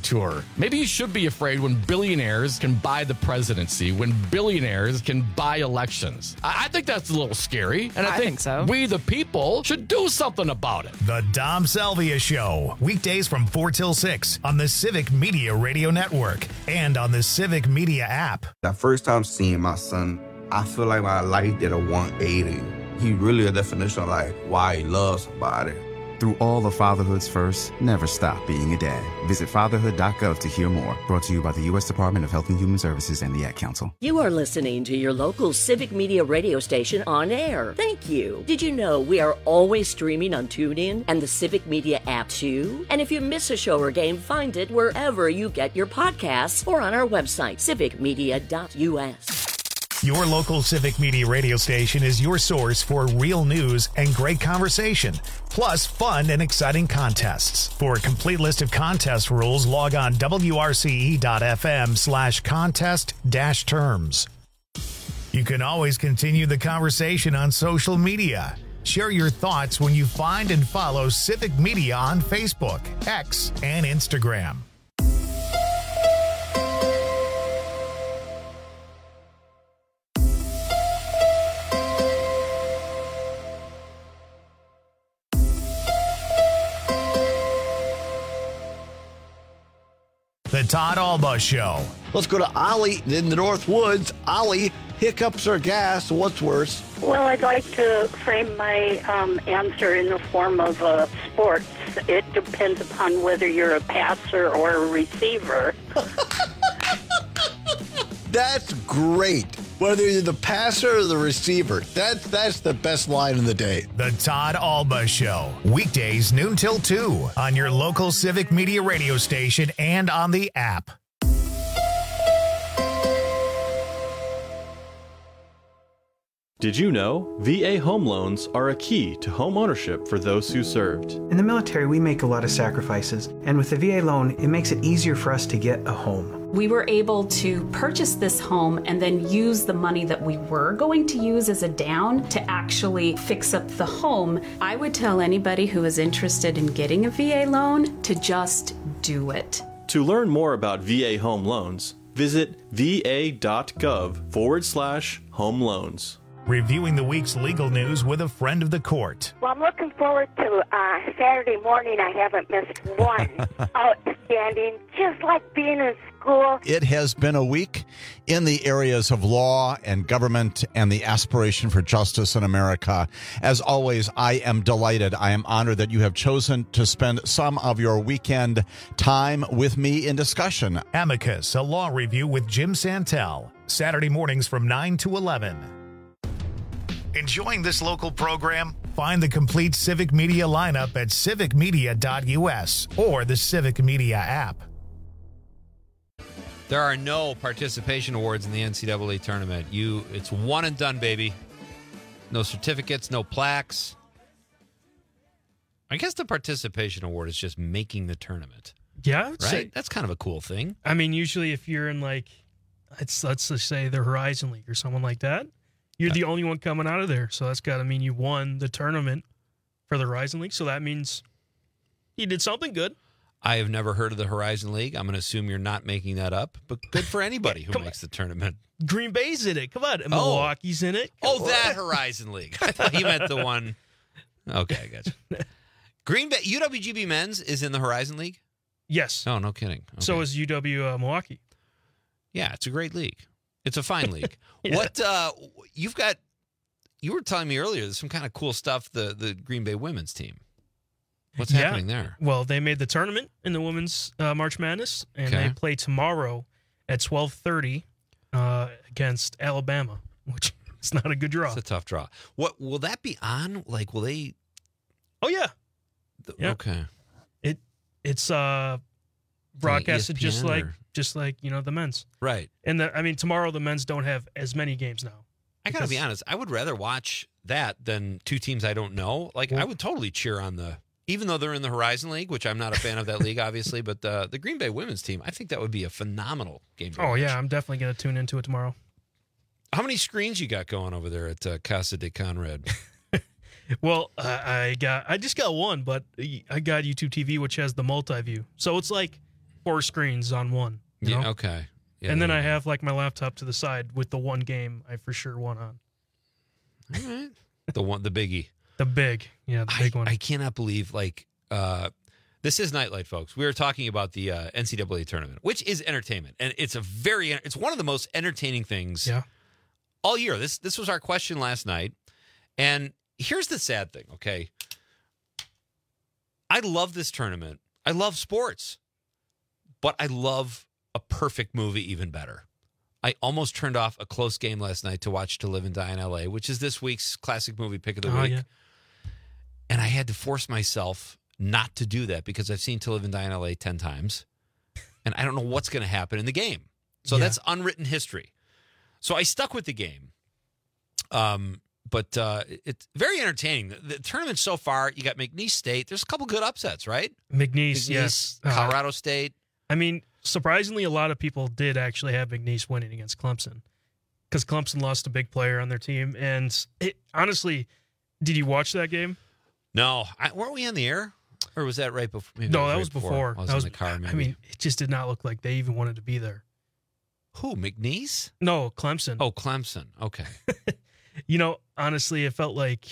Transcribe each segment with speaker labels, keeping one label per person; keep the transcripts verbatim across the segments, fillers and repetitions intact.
Speaker 1: tour. Maybe you should be afraid when billionaires can buy the presidency, when billionaires can buy elections. I, I think that's a little scary, and I,
Speaker 2: I
Speaker 1: think,
Speaker 2: think so.
Speaker 1: we, the people, should do something about it.
Speaker 3: The Dom Salvia Show, weekdays from four till six on the Civic Media Radio Network and on the Civic Media app.
Speaker 4: The first time seeing my son, I feel like my life did a one eighty. He really a definition of like why he loves somebody.
Speaker 5: Through all of fatherhood's first, never stop being a dad. Visit fatherhood dot gov to hear more. Brought to you by the U S Department of Health and Human Services and the Ad Council.
Speaker 6: You are listening to your local Civic Media radio station on air. Thank you. Did you know we are always streaming on TuneIn and the Civic Media app too? And if you miss a show or game, find it wherever you get your podcasts or on our website, civic media dot u s.
Speaker 3: Your local Civic Media radio station is your source for real news and great conversation, plus fun and exciting contests. For a complete list of contest rules, log on w r c e dot f m slash contest dash terms. You can always continue the conversation on social media. Share your thoughts when you find and follow Civic Media on Facebook, X, and Instagram. The Todd Alba Show.
Speaker 7: Let's go to Ollie in the North Woods. Ollie, hiccups or gas, what's worse?
Speaker 8: Well, I'd like to frame my um, answer in the form of uh, sports. It depends upon whether you're a passer or a receiver.
Speaker 7: That's great. Whether you're the passer or the receiver, that's that's the best line of the day.
Speaker 3: The Todd Alba Show. Weekdays noon till two on your local Civic Media radio station and on the app.
Speaker 9: Did you know V A home loans are a key to home ownership for those who served?
Speaker 10: In the military, we make a lot of sacrifices, and with the V A loan, it makes it easier for us to get a home.
Speaker 11: We were able to purchase this home and then use the money that we were going to use as a down to actually fix up the home. I would tell anybody who is interested in getting a V A loan to just do it.
Speaker 9: To learn more about V A home loans, visit va.gov forward slash home loans.
Speaker 3: Reviewing the week's legal news with a friend of the court.
Speaker 8: Well, I'm looking forward to uh, Saturday morning. I haven't missed one. Outstanding. Just like being in school.
Speaker 7: It has been a week in the areas of law and government and the aspiration for justice in America. As always, I am delighted. I am honored that you have chosen to spend some of your weekend time with me in discussion.
Speaker 3: Amicus, a law review with Jim Santel. Saturday mornings from nine to eleven. Enjoying this local program? Find the complete Civic Media lineup at civic media dot u s or the Civic Media app.
Speaker 12: There are no participation awards in the N C double A tournament. You, it's one and done, baby. No certificates, no plaques. I guess the participation award is just making the tournament.
Speaker 13: Yeah,
Speaker 12: right.
Speaker 13: say,
Speaker 12: That's kind of a cool thing.
Speaker 13: I mean, usually if you're in like, let's let's just say the Horizon League or someone like that, you're the only one coming out of there. So that's got to mean you won the tournament for the Horizon League. So that means you did something good.
Speaker 12: I have never heard of the Horizon League. I'm going to assume you're not making that up, but good for anybody who makes the tournament.
Speaker 13: Green Bay's in it. Come on. And oh. Milwaukee's in it. Come
Speaker 12: oh, on. That Horizon League. I thought you meant the one. Okay, I got you. Green Bay, U W G B Men's is in the Horizon League?
Speaker 13: Yes.
Speaker 12: Oh, no kidding. Okay.
Speaker 13: So is U W uh, Milwaukee.
Speaker 12: Yeah, it's a great league. It's a fine league.
Speaker 13: Yeah.
Speaker 12: What uh, you've got, you were telling me earlier, there's some kind of cool stuff, the, the Green Bay women's team. What's
Speaker 13: yeah.
Speaker 12: happening there?
Speaker 13: Well, they made the tournament in the women's uh, March Madness, and
Speaker 12: Okay.
Speaker 13: they play tomorrow at twelve thirty uh, against Alabama, which is not a good draw.
Speaker 12: It's a tough draw. What will that be on? Like, will they?
Speaker 13: Oh yeah,
Speaker 12: The,
Speaker 13: yeah.
Speaker 12: Okay.
Speaker 13: It it's uh broadcasted
Speaker 12: E S P N
Speaker 13: just like
Speaker 12: or-
Speaker 13: just like you know the men's.
Speaker 12: Right.
Speaker 13: And the, I mean tomorrow the men's don't have as many games now.
Speaker 12: I gotta be
Speaker 13: Because-
Speaker 12: honest. I would rather watch that than two teams I don't know. Like, I would totally cheer on the, even though they're in the Horizon League, which I'm not a fan of that league, obviously. But the the Green Bay women's team, I think that would be a phenomenal game. To
Speaker 13: Oh
Speaker 12: watch.
Speaker 13: yeah, I'm definitely gonna tune into it tomorrow.
Speaker 12: How many screens you got going over there at uh, Casa de Conrad?
Speaker 13: Well, uh, I got I just got one, but I got YouTube T V, which has the multi-view. So it's like four screens on one. You
Speaker 12: Yeah.
Speaker 13: know?
Speaker 12: Okay. Yeah,
Speaker 13: and then
Speaker 12: yeah,
Speaker 13: I
Speaker 12: yeah.
Speaker 13: have like my laptop to the side with the one game I for sure won on.
Speaker 12: All right. The one, the biggie.
Speaker 13: The big, yeah, the big
Speaker 12: I,
Speaker 13: one.
Speaker 12: I cannot believe like uh, this is Nightlight, folks. We were talking about the uh, N C double A tournament, which is entertainment, and it's a very it's one of the most entertaining things
Speaker 13: yeah.
Speaker 12: all year. This this was our question last night, and here's the sad thing. Okay, I love this tournament. I love sports, but I love a perfect movie even better. I almost turned off a close game last night to watch To Live and Die in L A, which is this week's classic movie pick of the
Speaker 13: Oh,
Speaker 12: week.
Speaker 13: yeah.
Speaker 12: And I had to force myself not to do that because I've seen To Live and Die in L A ten times. And I don't know what's going to happen in the game. So
Speaker 13: Yeah.
Speaker 12: that's unwritten history. So I stuck with the game. Um, but uh, it's very entertaining. The, the tournament so far, you got McNeese State. There's a couple good upsets, right?
Speaker 13: McNeese, yes. Uh,
Speaker 12: Colorado State.
Speaker 13: I mean, surprisingly, a lot of people did actually have McNeese winning against Clemson because Clemson lost a big player on their team. And it, honestly, did you watch that game?
Speaker 12: No. I, weren't we on the air? Or was that right before? maybe
Speaker 13: No,
Speaker 12: it
Speaker 13: that
Speaker 12: right
Speaker 13: was before.
Speaker 12: I was
Speaker 13: that
Speaker 12: in
Speaker 13: was,
Speaker 12: the car, maybe.
Speaker 13: I mean, it just did not look like they even wanted to be there.
Speaker 12: Who, McNeese?
Speaker 13: No, Clemson.
Speaker 12: Oh, Clemson. Okay.
Speaker 13: You know, honestly, it felt like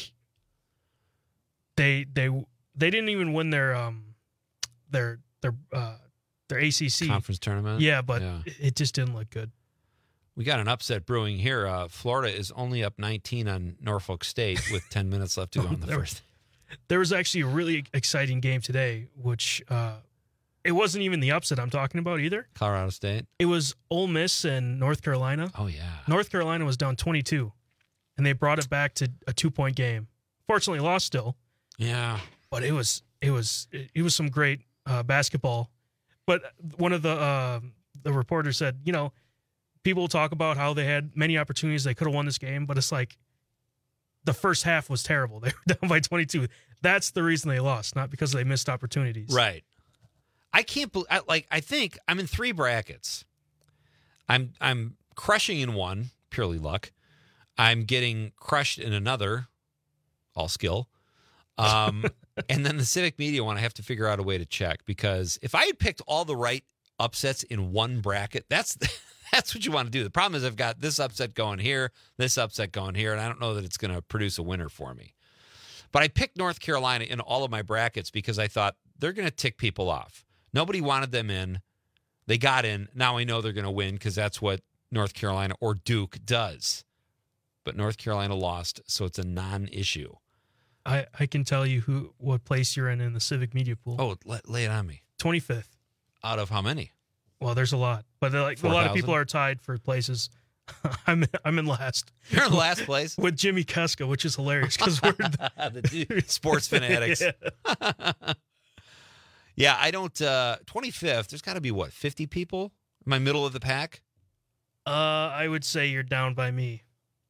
Speaker 13: they they they didn't even win their um their their uh their A C C
Speaker 12: Conference tournament?
Speaker 13: Yeah, but
Speaker 12: Yeah.
Speaker 13: It, it just didn't look good.
Speaker 12: We got an upset brewing here. Uh, Florida is only up nineteen on Norfolk State with ten minutes left to go in the
Speaker 13: There-
Speaker 12: first.
Speaker 13: There was actually a really exciting game today, which uh, it wasn't even the upset I'm talking about either.
Speaker 12: Colorado State.
Speaker 13: It was Ole Miss and North Carolina.
Speaker 12: Oh, yeah.
Speaker 13: North Carolina was down twenty-two, and they brought it back to a two-point game. Fortunately, lost still,
Speaker 12: Yeah.
Speaker 13: but it was it was it, it was some great uh, basketball. But one of the uh, the reporters said, you know, people talk about how they had many opportunities, they could have won this game, but it's like the first half was terrible. They were down by twenty-two. That's the reason they lost, not because they missed opportunities.
Speaker 12: Right. I can't believe, I, like, I think I'm in three brackets. I'm I'm crushing in one, purely luck. I'm getting crushed in another, all skill. Um, and then the Civic Media one, I have to figure out a way to check because if I had picked all the right upsets in one bracket, that's that's what you want to do. The problem is I've got this upset going here, this upset going here, and I don't know that it's going to produce a winner for me. But I picked North Carolina in all of my brackets because I thought they're going to tick people off. Nobody wanted them in. They got in. Now I know they're going to win because that's what North Carolina or Duke does. But North Carolina lost, so it's a non-issue.
Speaker 13: I, I can tell you who what place you're in in the Civic Media pool.
Speaker 12: Oh, lay, lay it on me.
Speaker 13: twenty-fifth.
Speaker 12: Out of how many?
Speaker 13: Well, there's a lot, but they're like a lot of people
Speaker 12: four thousand?
Speaker 13: are tied for places. I'm I'm in last.
Speaker 12: You're in last place
Speaker 13: with Jimmy Kuska, which is hilarious because we're the,
Speaker 12: the sports fanatics.
Speaker 13: Yeah.
Speaker 12: Yeah, I don't. Uh, twenty-fifth. There's got to be what, fifty people? Am I middle of the pack?
Speaker 13: Uh, I would say you're down by me.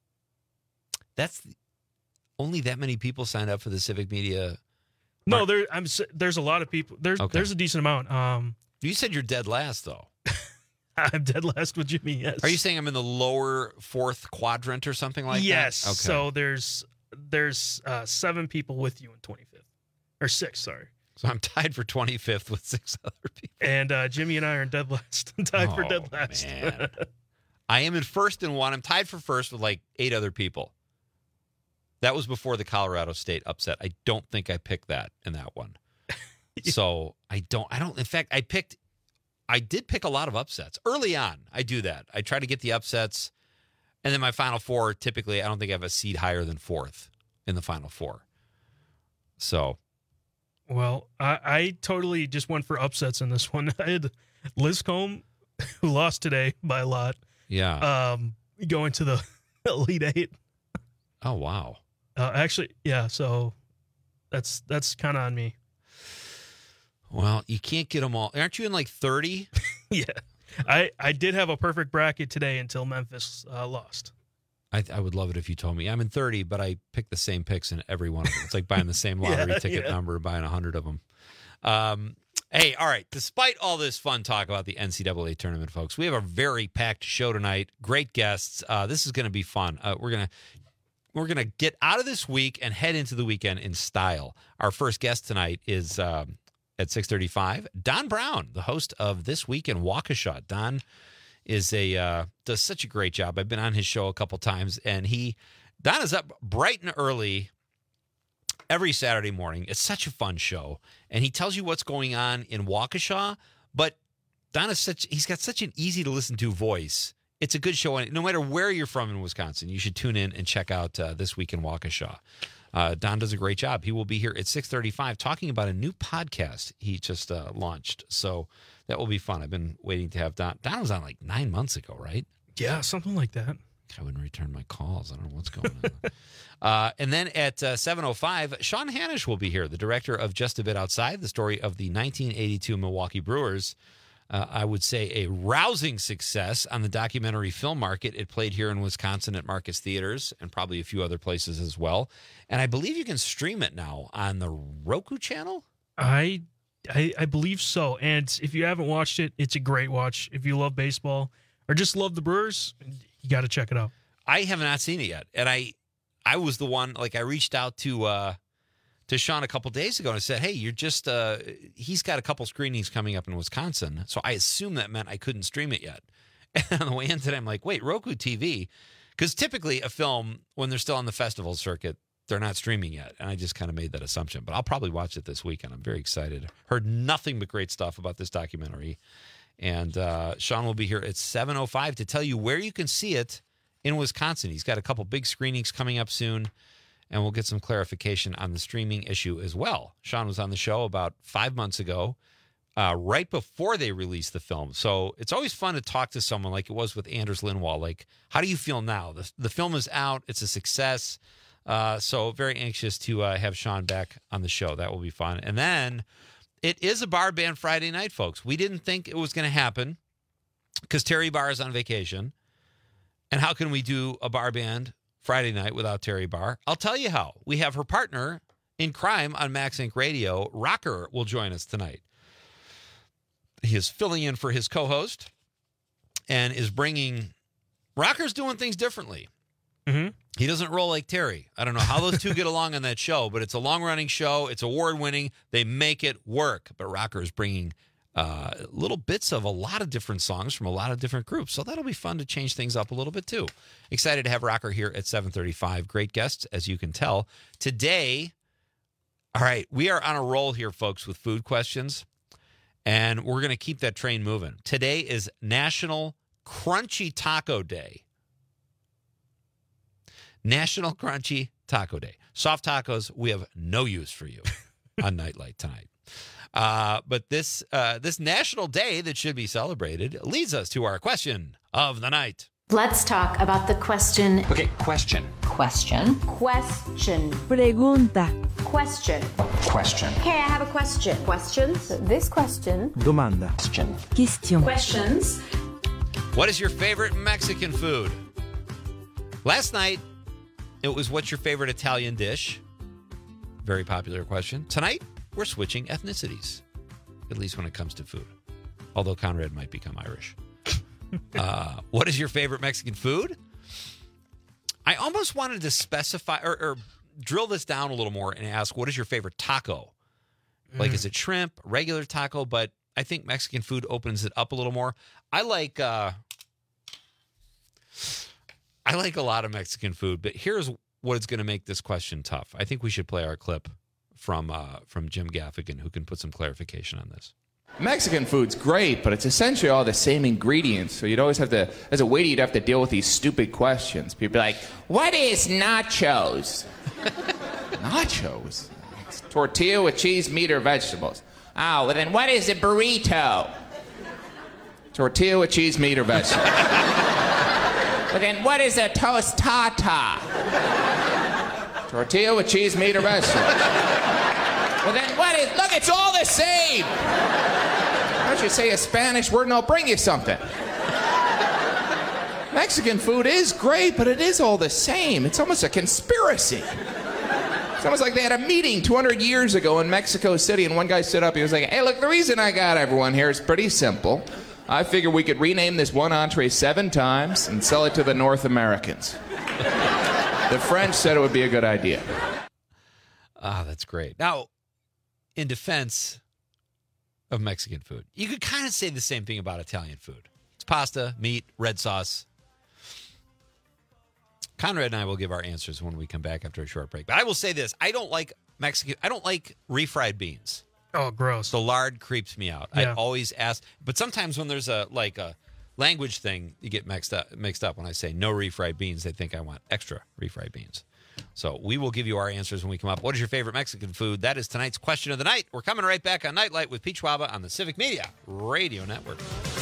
Speaker 12: That's only that many people signed up for the Civic Media.
Speaker 13: No, there. I'm. s- There's a lot of people. There's
Speaker 12: Okay.
Speaker 13: there's a decent amount. Um,
Speaker 12: You said you're dead last, though.
Speaker 13: I'm dead last with Jimmy. Yes.
Speaker 12: Are you saying I'm in the lower fourth quadrant or something like
Speaker 13: yes.
Speaker 12: that? Okay.
Speaker 13: So there's there's uh, seven people with you in twenty-fifth or six. Sorry.
Speaker 12: So I'm tied for twenty-fifth with six other people.
Speaker 13: And uh, Jimmy and I are in dead last. tied for
Speaker 12: Oh,
Speaker 13: dead last.
Speaker 12: man. I am in first in one. I'm tied for first with like eight other people. That was before the Colorado State upset. I don't think I picked that in that one. So I don't, I don't, in fact, I picked, I did pick a lot of upsets early on. I do that. I try to get the upsets. And then my final four, typically, I don't think I have a seed higher than fourth in the final four. So.
Speaker 13: Well, I, I totally just went for upsets in this one. I had Liscombe, who lost today by a lot.
Speaker 12: Yeah.
Speaker 13: Um, going to the Elite Eight.
Speaker 12: Oh, wow.
Speaker 13: Uh, actually, yeah. So that's that's kind of on me.
Speaker 12: Well, you can't get them all. Aren't you in like thirty?
Speaker 13: Yeah, I I did have a perfect bracket today until Memphis uh, lost.
Speaker 12: I, I would love it if you told me. I'm in thirty, but I picked the same picks in every one of them. It's like buying the same lottery
Speaker 13: Yeah,
Speaker 12: ticket
Speaker 13: yeah.
Speaker 12: number, buying a hundred of them. Um, hey, all right. Despite all this fun talk about the N C double A tournament, folks, we have a very packed show tonight. Great guests. Uh, this is going to be fun. Uh, we're gonna we're gonna get out of this week and head into the weekend in style. Our first guest tonight is um, at six thirty-five. Don Brown, the host of This Week in Waukesha. Don is a uh, does such a great job. I've been on his show a couple times, and he Don is up bright and early every Saturday morning. It's such a fun show, and he tells you what's going on in Waukesha. But Don is such he's got such an easy to listen to voice. It's a good show, and no matter where you're from in Wisconsin, you should tune in and check out uh, This Week in Waukesha. Uh, Don does a great job. He will be here at six thirty-five talking about a new podcast he just uh, launched. So that will be fun. I've been waiting to have Don. Don was on like nine months ago, right?
Speaker 13: Yeah, something like that.
Speaker 12: I wouldn't return my calls. I don't know what's going on. uh, and then at uh, seven oh five, Sean Hanisch will be here, the director of Just a Bit Outside, the story of the nineteen eighty-two Milwaukee Brewers. Uh, I would say a rousing success on the documentary film market. It played here in Wisconsin at Marcus Theaters and probably a few other places as well. And I believe you can stream it now on the Roku channel.
Speaker 13: I, I I believe so. And if you haven't watched it, it's a great watch. If you love baseball or just love the Brewers, you got to check it out.
Speaker 12: I have not seen it yet. And I I was the one, like I reached out to uh, to Sean a couple days ago and I said, hey, you're just, uh, he's got a couple screenings coming up in Wisconsin. So I assumed that meant I couldn't stream it yet. And on the way in today, I'm like, wait, Roku T V? Because typically a film, when they're still on the festival circuit, they're not streaming yet. And I just kind of made that assumption. But I'll probably watch it this weekend. I'm very excited. Heard nothing but great stuff about this documentary. And uh, Sean will be here at seven oh five to tell you where you can see it in Wisconsin. He's got a couple big screenings coming up soon. And we'll get some clarification on the streaming issue as well. Sean was on the show about five months ago, uh, right before they released the film. So it's always fun to talk to someone like it was with Anders Lindwall. Like, how do you feel now? The, the film is out. It's a success. Uh, so very anxious to uh, have Sean back on the show. That will be fun. And then it is a bar band Friday night, folks. We didn't think it was going to happen because Terry Barr is on vacation. And how can we do a bar band Friday night without Terry Barr? I'll tell you how. We have her partner in crime on Max Inc Radio. Rocker will join us tonight. He is filling in for his co-host and is bringing... Rocker's doing things differently.
Speaker 13: Mm-hmm.
Speaker 12: He doesn't roll like Terry. I don't know how those two get along on that show, but it's a long-running show. It's award-winning. They make it work. But Rocker is bringing uh, little bits of a lot of different songs from a lot of different groups. So that'll be fun to change things up a little bit, too. Excited to have Rocker here at seven thirty-five. Great guests, as you can tell. Today, all right, we are on a roll here, folks, with food questions, and we're going to keep that train moving. Today is National Crunchy Taco Day. National Crunchy Taco Day. Soft tacos, we have no use for you on Nightlight tonight. Uh, but this uh, this national day that should be celebrated leads us to our question of the night.
Speaker 2: Let's talk about the question.
Speaker 14: Okay, question.
Speaker 2: Question. Question. Pregunta. Question.
Speaker 14: Question.
Speaker 2: Okay, I have a question. Questions? This question.
Speaker 14: Domanda. Question.
Speaker 2: Question. Questions.
Speaker 12: What is your favorite Mexican food? Last night, it was what's your favorite Italian dish? Very popular question. Tonight, we're switching ethnicities, at least when it comes to food. Although Conrad might become Irish. uh, what is your favorite Mexican food? I almost wanted to specify or, or drill this down a little more and ask, what is your favorite taco? Mm. Like, is it shrimp, regular taco? But I think Mexican food opens it up a little more. I like... Uh, I like a lot of Mexican food, but here's what is going to make this question tough. I think we should play our clip from uh, from Jim Gaffigan, who can put some clarification on this.
Speaker 15: Mexican food's great, but it's essentially all the same ingredients. So you'd always have to, as a waiter, you'd have to deal with these stupid questions. People be like, what is nachos? Nachos? It's tortilla with cheese, meat, or vegetables. Oh, well then what is a burrito? Tortilla with cheese, meat, or vegetables. Well, then what is a tostada? Tortilla with cheese, meat, or vegetables. Well, then what is... Look, it's all the same! Why don't you say a Spanish word and I'll bring you something? Mexican food is great, but it is all the same. It's almost a conspiracy. It's almost like they had a meeting two hundred years ago in Mexico City, and one guy stood up, he was like, hey, look, the reason I got everyone here is pretty simple. I figure we could rename this one entree seven times and sell it to the North Americans. The French said it would be a good idea.
Speaker 12: Ah, that's great. Now, in defense, of Mexican food. You could kind of say the same thing about Italian food. It's pasta, meat, red sauce. Conrad and I will give our answers when we come back after a short break. But I will say this. I don't like Mexican. I don't like refried beans.
Speaker 13: Oh, gross.
Speaker 12: The lard creeps me out.
Speaker 13: Yeah.
Speaker 12: I always ask. But sometimes when there's a like a language thing, you get mixed up. Mixed up when I say no refried beans. They think I want extra refried beans. So we will give you our answers when we come up. What is your favorite Mexican food? That is tonight's question of the night. We're coming right back on Nightlight with Pete Schwaba on the Civic Media Radio Network.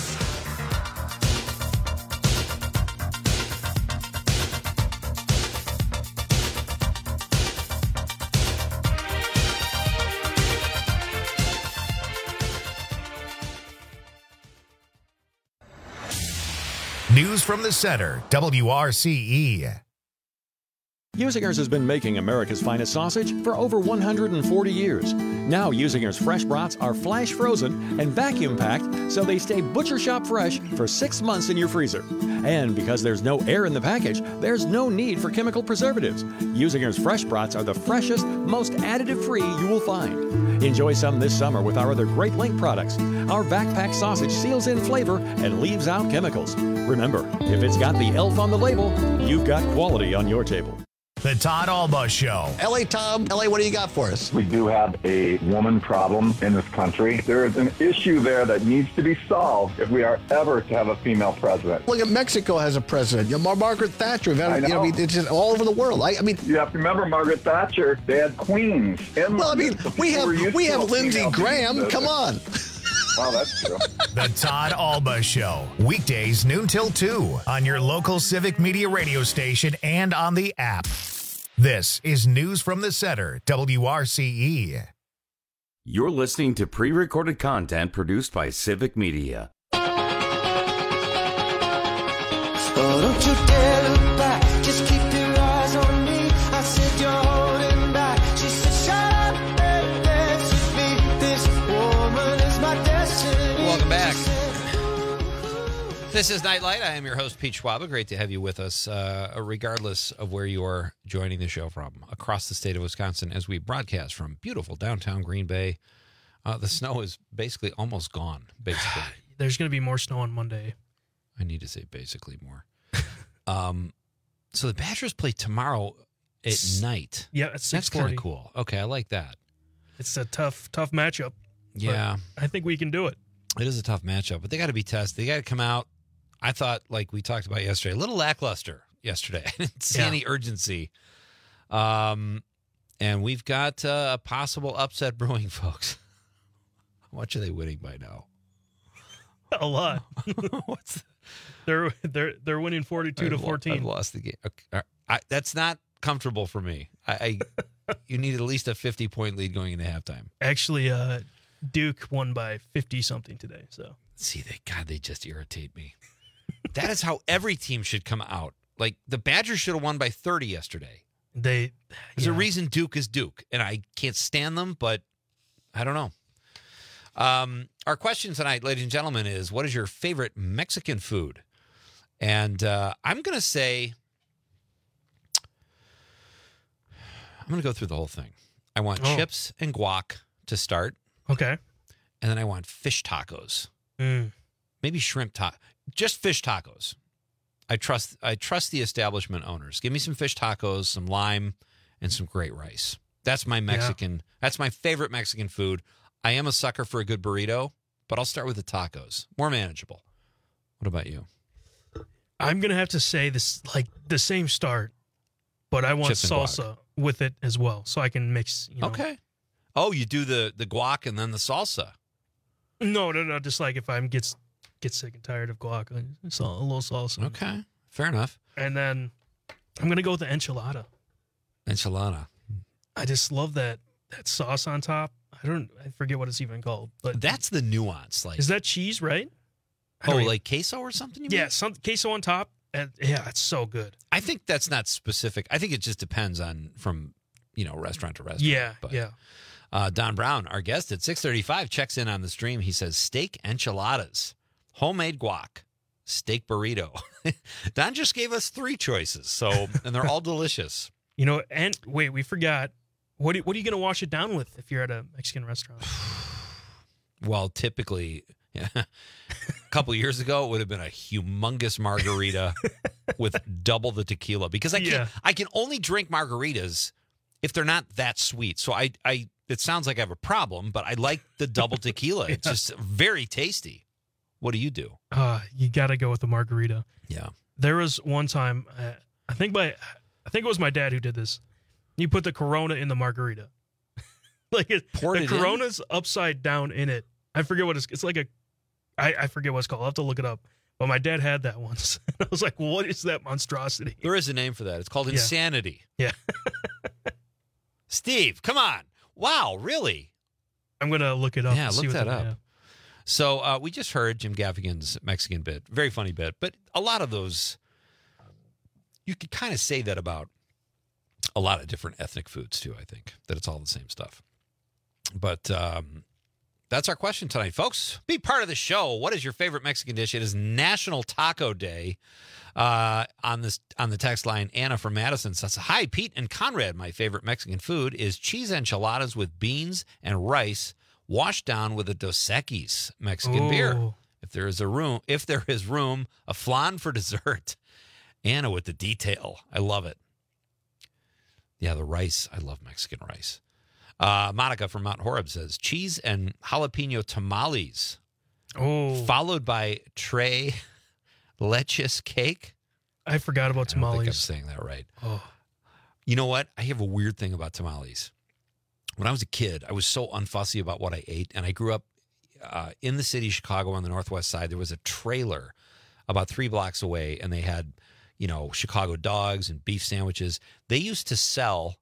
Speaker 3: News from the Center, W R C E.
Speaker 16: Usinger's has been making America's finest sausage for over one hundred forty years. Now Usinger's fresh brats are flash frozen and vacuum packed so they stay butcher shop fresh for six months in your freezer. And because there's no air in the package, there's no need for chemical preservatives. Usinger's fresh brats are the freshest, most additive-free you will find. Enjoy some this summer with our other Great Link products. Our vac pack sausage seals in flavor and leaves out chemicals. Remember, if it's got the elf on the label, you've got quality on your table.
Speaker 3: The Todd Alba Show.
Speaker 17: L A Tom, L A, what do you got for us?
Speaker 18: We do have a woman problem in this country. There is an issue there that needs to be solved if we are ever to have a female president.
Speaker 17: Look at Mexico has a president. You know, Mar- Margaret Thatcher. We've had,
Speaker 18: I
Speaker 17: you know,
Speaker 18: know.
Speaker 17: it's just all over the world. I, I mean,
Speaker 18: You have to remember Margaret Thatcher, they had queens. And
Speaker 17: well, I mean, we have we have Lindsey Graham. Come on.
Speaker 18: Well, that's true.
Speaker 3: The Todd Alba Show. Weekdays noon till two on your local Civic Media radio station and on the app. This is News from the Center, W R C E.
Speaker 19: You're listening to pre-recorded content produced by Civic Media.
Speaker 20: Oh, don't you dare look back. Just keep your eyes on me. I said you're holding back. She said, shut up and dance with me. This woman is my destiny.
Speaker 12: Welcome back. This is Nightlight. I am your host, Pete Schwaba. Great to have you with us, uh, regardless of where you are joining the show from, across the state of Wisconsin, as we broadcast from beautiful downtown Green Bay. Uh, the snow is basically almost gone, basically.
Speaker 13: There's going to be more snow on Monday.
Speaker 12: I need to say basically more. um, so the Badgers play tomorrow at S- night.
Speaker 13: Yeah, it's
Speaker 12: That's kind of cool. Okay, I like that.
Speaker 13: It's a tough, tough matchup.
Speaker 12: Yeah.
Speaker 13: I think we can do it.
Speaker 12: It is a tough matchup, but they got to be tested. They got to come out. I thought, like we talked about yesterday, a little lackluster yesterday. I didn't see
Speaker 13: Yeah.
Speaker 12: any urgency. Um, and we've got uh, a possible upset brewing, folks. How much are they winning by now?
Speaker 13: A lot.
Speaker 12: What's the...
Speaker 13: They're they're they're winning forty-two to
Speaker 12: I've lo-
Speaker 13: fourteen.
Speaker 12: I've lost the game. Okay. I, that's not comfortable for me. I, I you need at least a fifty point lead going into halftime.
Speaker 13: Actually, uh, Duke won by fifty something today. So
Speaker 12: see, they God, they just irritate me. That is how every team should come out. Like the Badgers should have won by thirty yesterday.
Speaker 13: They
Speaker 12: there's
Speaker 13: yeah.
Speaker 12: a reason Duke is Duke, and I can't stand them, but I don't know. Um, our question tonight, ladies and gentlemen, is what is your favorite Mexican food? And uh, I'm going to say, I'm going to go through the whole thing. I want
Speaker 13: Oh.
Speaker 12: chips and guac to start.
Speaker 13: Okay.
Speaker 12: And then I want fish tacos.
Speaker 13: Mm.
Speaker 12: Maybe shrimp tacos. Just fish tacos. I trust I trust the establishment owners. Give me some fish tacos, some lime, and some great rice. That's my Mexican. That's my favorite Mexican food. I am a sucker for a good burrito, but I'll start with the tacos. More manageable. What about you?
Speaker 13: I'm gonna have to say this like the same start, but I want
Speaker 12: Chips and guac.
Speaker 13: salsa with it as well, so I can mix. You know.
Speaker 12: Okay. Oh, you do the the guac and then the salsa.
Speaker 13: No, no, no. Just like if I'm gets get sick and tired of guac, it's a little salsa.
Speaker 12: Okay, fair enough.
Speaker 13: And then I'm gonna go with the enchilada.
Speaker 12: Enchilada.
Speaker 13: I just love that that sauce on top. I don't. I forget what it's even called, but
Speaker 12: That's the nuance. Like,
Speaker 13: is that cheese, right? I
Speaker 12: oh,
Speaker 13: don't even-
Speaker 12: like queso or something? You
Speaker 13: yeah,
Speaker 12: mean?
Speaker 13: some queso on top. And yeah, it's so good.
Speaker 12: I think that's not specific. I think it just depends on from you know restaurant to restaurant.
Speaker 13: Yeah,
Speaker 12: but,
Speaker 13: yeah.
Speaker 12: Uh, Don Brown, our guest at six thirty-five, checks in on the stream. He says steak enchiladas, homemade guac, steak burrito. Don just gave us three choices, so and they're all delicious.
Speaker 13: You know, and wait, we forgot. What are, what are you going to wash it down with if you're at a Mexican restaurant?
Speaker 12: Well, typically, a couple of years ago, it would have been a humongous margarita with double the tequila because I can't.
Speaker 13: Yeah.
Speaker 12: I can only drink margaritas if they're not that sweet. So I, I, it sounds like I have a problem, but I like the double tequila. It's
Speaker 13: Yeah.
Speaker 12: just very tasty. What do you do?
Speaker 13: Uh, you got to go with the margarita.
Speaker 12: Yeah.
Speaker 13: There was one time, uh, I think my, I think it was my dad who did this. You put the Corona in the margarita. like it,
Speaker 12: Poured
Speaker 13: the
Speaker 12: it in?
Speaker 13: Corona's upside down in it. I forget what it's. It's like a, I, I forget what it's called. I'll have to look it up. But my dad had that once. I was like, what is that monstrosity?
Speaker 12: There is a name for that. It's called
Speaker 13: Yeah.
Speaker 12: insanity.
Speaker 13: Yeah.
Speaker 12: Steve, come on. Wow, really?
Speaker 13: I'm gonna look it up.
Speaker 12: Yeah,
Speaker 13: and see
Speaker 12: look
Speaker 13: what
Speaker 12: that up.
Speaker 13: yeah.
Speaker 12: So uh, we just heard Jim Gaffigan's Mexican bit. Very funny bit. But a lot of those, you could kind of say that about a lot of different ethnic foods, too, I think, that it's all the same stuff. But um, that's our question tonight, folks. Be part of the show. What is your favorite Mexican dish? It is National Taco Day. Uh, on this on the text line, Anna from Madison says, "Hi, Pete and Conrad. My favorite Mexican food is cheese enchiladas with beans and rice, washed down with a Dos Equis Mexican beer.
Speaker 13: Ooh.
Speaker 12: If there is a room, if there is room, a flan for dessert." Anna with the detail. I love it. Yeah, the rice. I love Mexican rice. Uh, Monica from Mount Horeb says, cheese and jalapeno tamales,
Speaker 13: Oh,
Speaker 12: followed by Tres Leches cake.
Speaker 13: I forgot about
Speaker 12: I don't think I'm
Speaker 13: tamales.
Speaker 12: saying that right.
Speaker 13: Oh,
Speaker 12: You know what? I have a weird thing about tamales. When I was a kid, I was so unfussy about what I ate, and I grew up uh, in the city of Chicago on the northwest side. There was a trailer about three blocks away, and they had, you know, Chicago dogs and beef sandwiches. They used to sell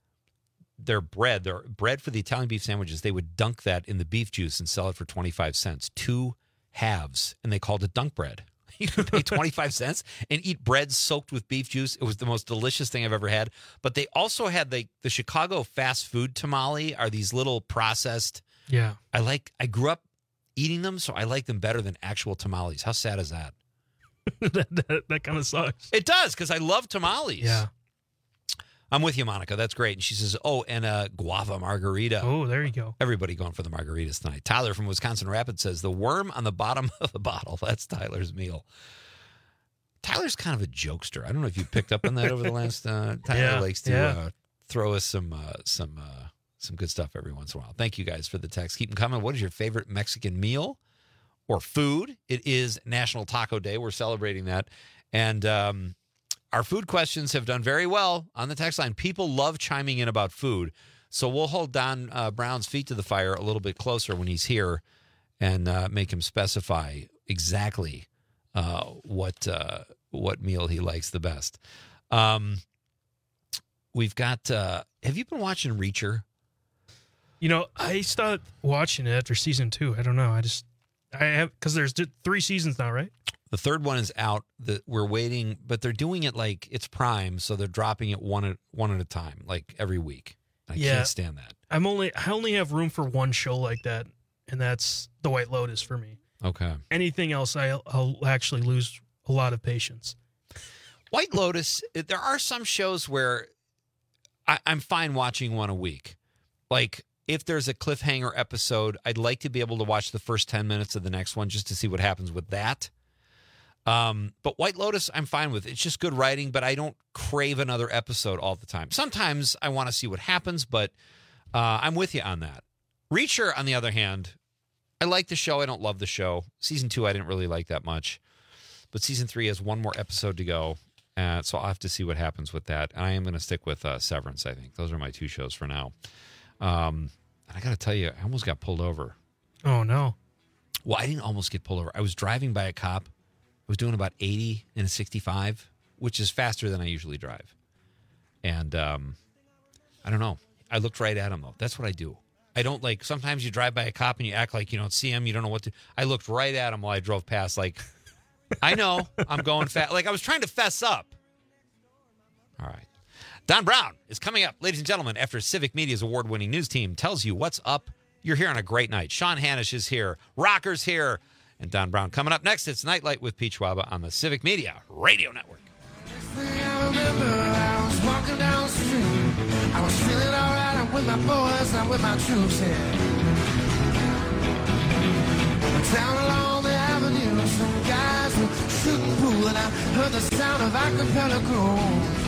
Speaker 12: their bread, their bread for the Italian beef sandwiches. They would dunk that in the beef juice and sell it for twenty-five cents, two halves, and they called it dunk bread. You could pay twenty-five cents and eat bread soaked with beef juice. It was the most delicious thing I've ever had. But they also had the, the Chicago fast food tamale are these little processed.
Speaker 13: yeah.
Speaker 12: I like, I grew up eating them, so I like them better than actual tamales. How sad is that?
Speaker 13: that that, that kind of sucks.
Speaker 12: It does, because I love tamales.
Speaker 13: Yeah.
Speaker 12: I'm with you, Monica. That's great. And she says, oh, and a guava margarita.
Speaker 13: Oh, there you go.
Speaker 12: Everybody going for the margaritas tonight. Tyler from Wisconsin Rapids says, the worm on the bottom of the bottle. That's Tyler's meal. Tyler's kind of a jokester. I don't know if you picked up on that over the last uh Tyler
Speaker 13: Yeah,
Speaker 12: likes to
Speaker 13: yeah.
Speaker 12: uh, throw us some uh, some uh, some good stuff every once in a while. Thank you guys for the text. Keep them coming. What is your favorite Mexican meal or food? It is National Taco Day. We're celebrating that. And um our food questions have done very well on the text line. People love chiming in about food. So we'll hold Don uh, Brown's feet to the fire a little bit closer when he's here and uh, make him specify exactly uh, what uh, what meal he likes the best. Um, we've got, uh, have you been watching Reacher?
Speaker 13: You know, I started watching it after season two. I don't know. I just, I have, because there's d- three seasons now, right?
Speaker 12: The third one is out. The, we're waiting, but they're doing it like it's Prime, so they're dropping it one at one at a time, like every week. I
Speaker 13: Yeah.
Speaker 12: can't stand that.
Speaker 13: I'm only, I only have room for one show like that, and that's The White Lotus for me.
Speaker 12: Okay.
Speaker 13: Anything else, I'll, I'll actually lose a lot of patience.
Speaker 12: White Lotus, there are some shows where I, I'm fine watching one a week. Like, if there's a cliffhanger episode, I'd like to be able to watch the first ten minutes of the next one just to see what happens with that. Um, but White Lotus, I'm fine with. It's just good writing, but I don't crave another episode all the time. Sometimes I want to see what happens, but uh, I'm with you on that. Reacher, on the other hand, I like the show. I don't love the show. Season two, I didn't really like that much. But season three has one more episode to go, uh, so I'll have to see what happens with that. I am going to stick with uh, Severance, I think. Those are my two shows for now. Um, and I got to tell you, I almost got pulled over.
Speaker 13: Oh, no.
Speaker 12: Well, I didn't almost get pulled over. I was driving by a cop. I was doing about eighty in a sixty-five, which is faster than I usually drive. And um, I don't know. I looked right at him, though. That's what I do. I don't like, sometimes you drive by a cop and you act like you don't see him. You don't know what to. I looked right at him while I drove past, like, I know I'm going fast. Like, I was trying to fess up. All right. Don Brown is coming up, ladies and gentlemen, after Civic Media's award-winning news team tells you what's up. You're here on a great night. Sean Hannish is here. Rocker's here. And Don Brown coming up next. It's Nightlight with Pete Schwaba on the Civic Media Radio Network.
Speaker 20: I remember I was walking down the street. I was feeling all right. I'm with my boys, I'm with my troops. And Down along the avenue, some guys were shooting pool, and I heard the sound of acapella groans.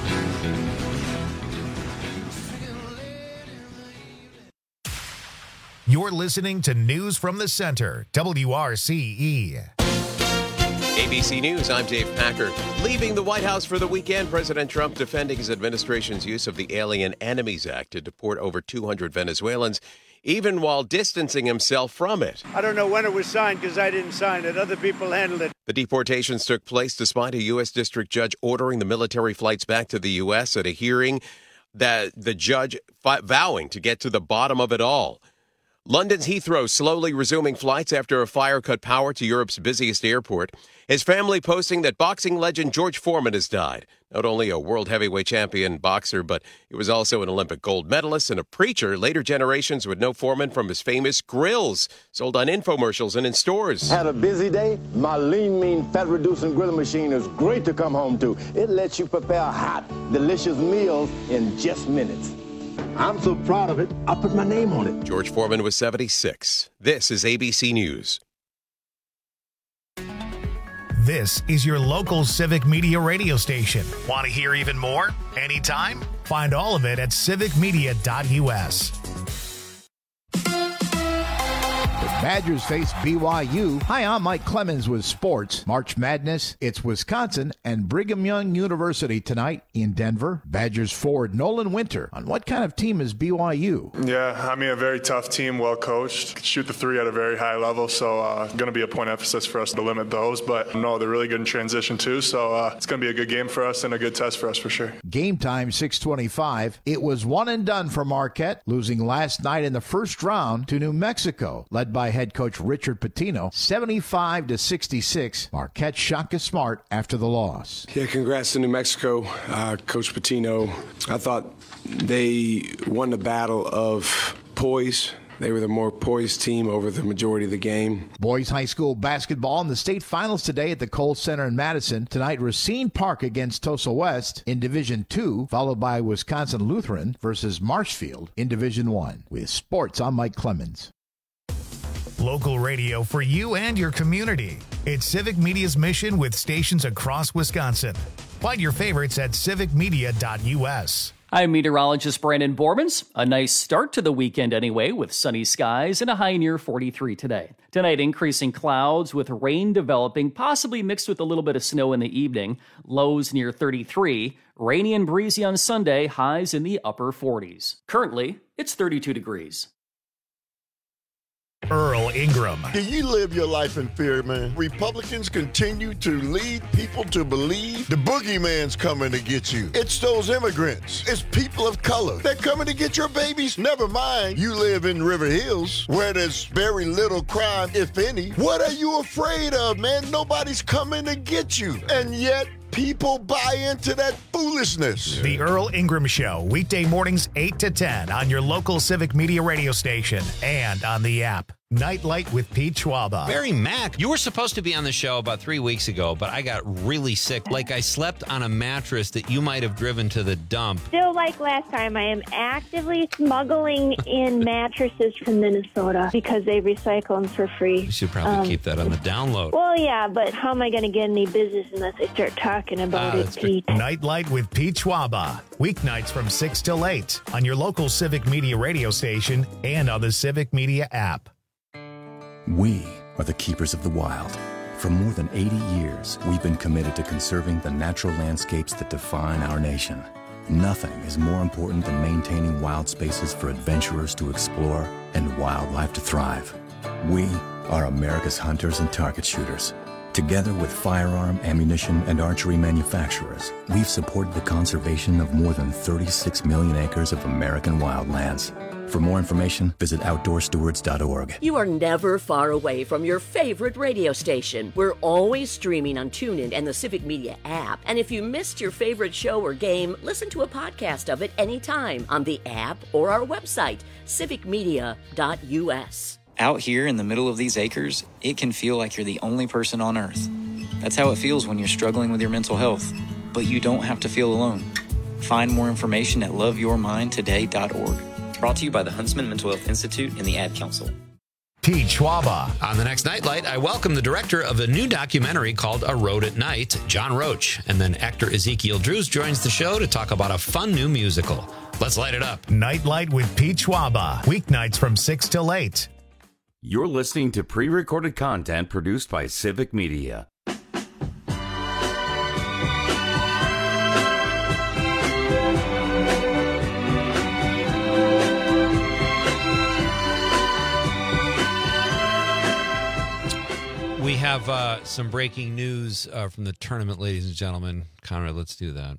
Speaker 3: You're listening to News from the Center, W R C E.
Speaker 21: A B C News, I'm Dave Packer. Leaving the White House for the weekend, President Trump defending his administration's use of the Alien Enemies Act to deport over two hundred Venezuelans, even while distancing himself from it.
Speaker 22: I don't know when it was signed because I didn't sign it. Other people handled it.
Speaker 21: The deportations took place despite a U S district judge ordering the military flights back to the U S at a hearing that the judge fi- vowing to get to the bottom of it all. London's Heathrow slowly resuming flights after a fire cut power to Europe's busiest airport. His family posting that boxing legend George Foreman has died. Not only a world heavyweight champion boxer, but he was also an Olympic gold medalist and a preacher. Later generations would know Foreman from his famous grills, sold on infomercials and in stores.
Speaker 23: Had a busy day? My lean, mean, fat-reducing grilling machine is great to come home to. It lets you prepare hot, delicious meals in just minutes. I'm so proud of it, I put my name on it.
Speaker 21: George Foreman was seventy-six. This is A B C News.
Speaker 3: This is your local Civic Media radio station. Want to hear even more? Anytime? Find all of it at civic media dot u s.
Speaker 24: Badgers face B Y U. Hi, I'm Mike Clemens with sports. March Madness, it's Wisconsin and Brigham Young University tonight in Denver. Badgers forward Nolan Winter on what kind of team is B Y U?
Speaker 25: Yeah, I mean, a very tough team, well coached. Shoot the three at a very high level, so uh, going to be a point emphasis for us to limit those. But no, they're really good in transition too, so uh, it's going to be a good game for us and a good test for us for sure.
Speaker 24: Game time six twenty-five. It was one and done for Marquette, losing last night in the first round to New Mexico, led by head coach Richard Pitino, seventy-five to sixty-six. Marquette Shaka Smart after the loss.
Speaker 26: Yeah, congrats to New Mexico, uh, Coach Pitino. I thought they won the battle of poise. They were the more poised team over the majority of the game.
Speaker 24: Boys high school basketball in the state finals today at the Kohl Center in Madison. Tonight, Racine Park against Tulsa West in Division two, followed by Wisconsin Lutheran versus Marshfield in Division one. With sports, I'm Mike Clemens.
Speaker 3: Local radio for you and your community. It's Civic Media's mission with stations across Wisconsin. Find your favorites at civic media dot u s.
Speaker 27: I'm meteorologist Brandon Bormans. A nice start to the weekend anyway, with sunny skies and a high near forty-three today. Tonight, increasing clouds with rain developing, possibly mixed with a little bit of snow in the evening. Lows near thirty-three. Rainy and breezy on Sunday, highs in the upper forties. Currently, it's thirty-two degrees.
Speaker 3: Earl Ingram.
Speaker 28: Do you live your life in fear, man? Republicans continue to lead people to believe the boogeyman's coming to get you. It's those immigrants. It's people of color. They're coming to get your babies. Never mind, you live in River Hills, where there's very little crime, if any. What are you afraid of, man? Nobody's coming to get you. And yet, people buy into that foolishness.
Speaker 3: The Earl Ingram Show, weekday mornings eight to ten on your local Civic Media radio station and on the app. Nightlight with Pete Schwaba.
Speaker 12: Barry Mack, you were supposed to be on the show about three weeks ago, but I got really sick. Like I slept on a mattress that you might have driven to the dump.
Speaker 29: Still like last time, I am actively smuggling in mattresses from Minnesota because they recycle them for free.
Speaker 12: You should probably um, keep that on the download.
Speaker 29: Well, yeah, but how am I going to get any business unless I start talking about uh, it, Pete?
Speaker 3: Nightlight with Pete Schwaba. Weeknights from six till eight on your local Civic Media radio station and on the Civic Media app.
Speaker 30: We are the keepers of the wild. For more than eighty years, we've been committed to conserving the natural landscapes that define our nation. Nothing is more important than maintaining wild spaces for adventurers to explore and wildlife to thrive. We are America's hunters and target shooters. Together with firearm, ammunition, and archery manufacturers, we've supported the conservation of more than thirty-six million acres of American wildlands. For more information, visit outdoor stewards dot org.
Speaker 6: You are never far away from your favorite radio station. We're always streaming on TuneIn and the Civic Media app. And if you missed your favorite show or game, listen to a podcast of it anytime on the app or our website, civic media dot u s.
Speaker 31: Out here in the middle of these acres, it can feel like you're the only person on Earth. That's how it feels when you're struggling with your mental health. But you don't have to feel alone. Find more information at love your mind today dot org. Brought to you by the Huntsman Mental Health Institute and the Ad Council.
Speaker 3: Pete Schwaba.
Speaker 12: On the next Nightlight, I welcome the director of a new documentary called A Road at Night, John Roach. And then actor Ezekiel Drews joins the show to talk about a fun new musical. Let's light it up.
Speaker 3: Nightlight with Pete Schwaba. Weeknights from six till eight.
Speaker 19: You're listening to pre-recorded content produced by Civic Media.
Speaker 12: We have uh, some breaking news uh, from the tournament, ladies and gentlemen. Conrad, let's do that.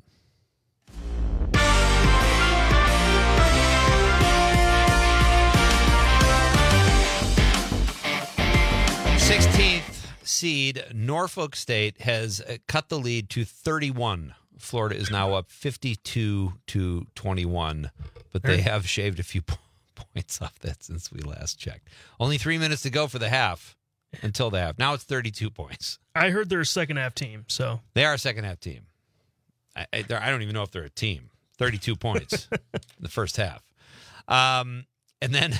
Speaker 12: sixteenth seed Norfolk State has cut the lead to thirty-one. Florida is now up fifty-two to twenty-one, but they have shaved a few points off that since we last checked. Only three minutes to go for the half until the half. Now it's thirty-two points.
Speaker 13: I heard they're a second half team, so
Speaker 12: they are a second half team. I, I, I don't even know if they're a team. thirty-two points in the first half. Um, and then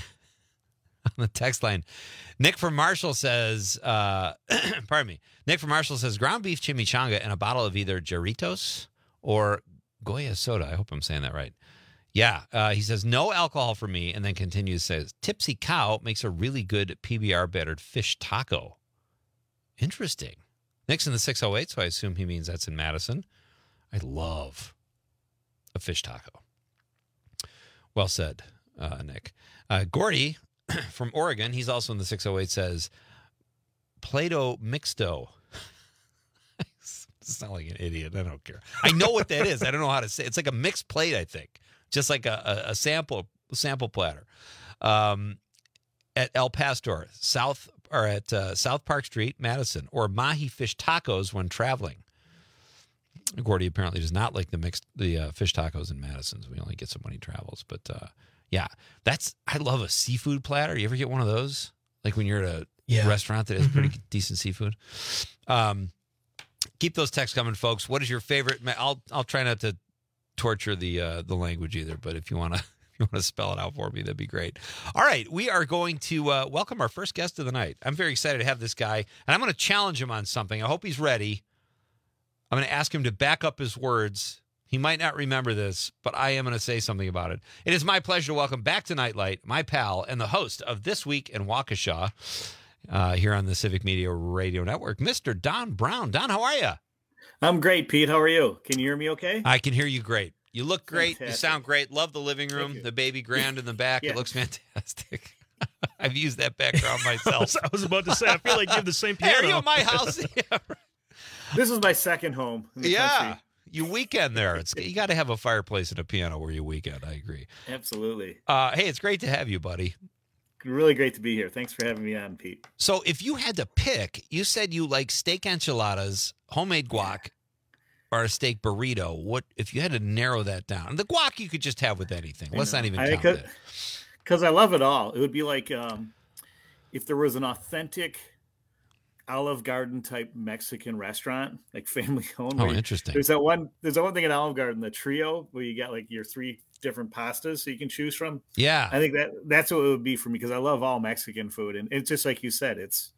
Speaker 12: on the text line, Nick from Marshall says, uh, pardon me, Nick from Marshall says ground beef chimichanga and a bottle of either Jarritos or Goya soda. I hope I'm saying that right. Yeah. Uh, he says no alcohol for me, and then continues, says Tipsy Cow makes a really good P B R battered fish taco. Interesting. Nick's in the six oh eight, so I assume he means that's in Madison. I love a fish taco. Well said, uh, Nick. Uh, Gordy from Oregon, he's also in the six oh eight, says Play-Doh Mixto. I sound like an idiot. I don't care. I know what that is. I don't know how to say it. It's like a mixed plate, I think. Just like a, a, a sample sample platter. Um, at El Pastor, South or at uh, South Park Street, Madison, or Mahi Fish Tacos when traveling. Gordy apparently does not like the mixed the uh, fish tacos in Madison, so we only get some when he travels. But uh, yeah, that's I love a seafood platter. You ever get one of those? Like when you're at a yeah. restaurant that has mm-hmm. pretty decent seafood. Um, keep those texts coming, folks. What is your favorite? I'll I'll try not to torture the uh, the language either, but if you want to you want to spell it out for me, that'd be great. All right, we are going to uh, welcome our first guest of the night. I'm very excited to have this guy, and I'm going to challenge him on something. I hope he's ready. I'm going to ask him to back up his words. He might not remember this, but I am going to say something about it. It is my pleasure to welcome back to Nightlight my pal and the host of This Week in Waukesha uh, here on the Civic Media Radio Network, Mister Don Brown. Don, how are you?
Speaker 1: I'm great, Pete. How are you? Can you hear me okay?
Speaker 12: I can hear you great. You look great.
Speaker 1: Fantastic.
Speaker 12: You sound great. Love the living room, the baby grand in the back. Yeah. It looks fantastic. I've used that background myself.
Speaker 13: I, was, I was about to say, I feel like you have the same piano.
Speaker 12: Hey, are you at my house? Yeah, right.
Speaker 1: This is my second home. In the
Speaker 12: yeah.
Speaker 1: country.
Speaker 12: You weekend there. It's you got to have a fireplace and a piano where you weekend. I agree.
Speaker 1: Absolutely.
Speaker 12: Uh, hey, it's great to have you, buddy.
Speaker 1: Really great to be here. Thanks for having me on, Pete.
Speaker 12: So if you had to pick, you said you like steak enchiladas, homemade guac, or a steak burrito. What if you had to narrow that down? The guac you could just have with anything. Let's not even count it.
Speaker 1: Because I love it all. It would be like um, if there was an authentic Olive Garden type Mexican restaurant, like family owned.
Speaker 12: Oh, interesting.
Speaker 1: There's that one. There's that one thing at Olive Garden, the trio, where you got like your three different pastas so you can choose from.
Speaker 12: Yeah,
Speaker 1: I think that that's what it would be for me because I love all Mexican food, and it's just like you said, it's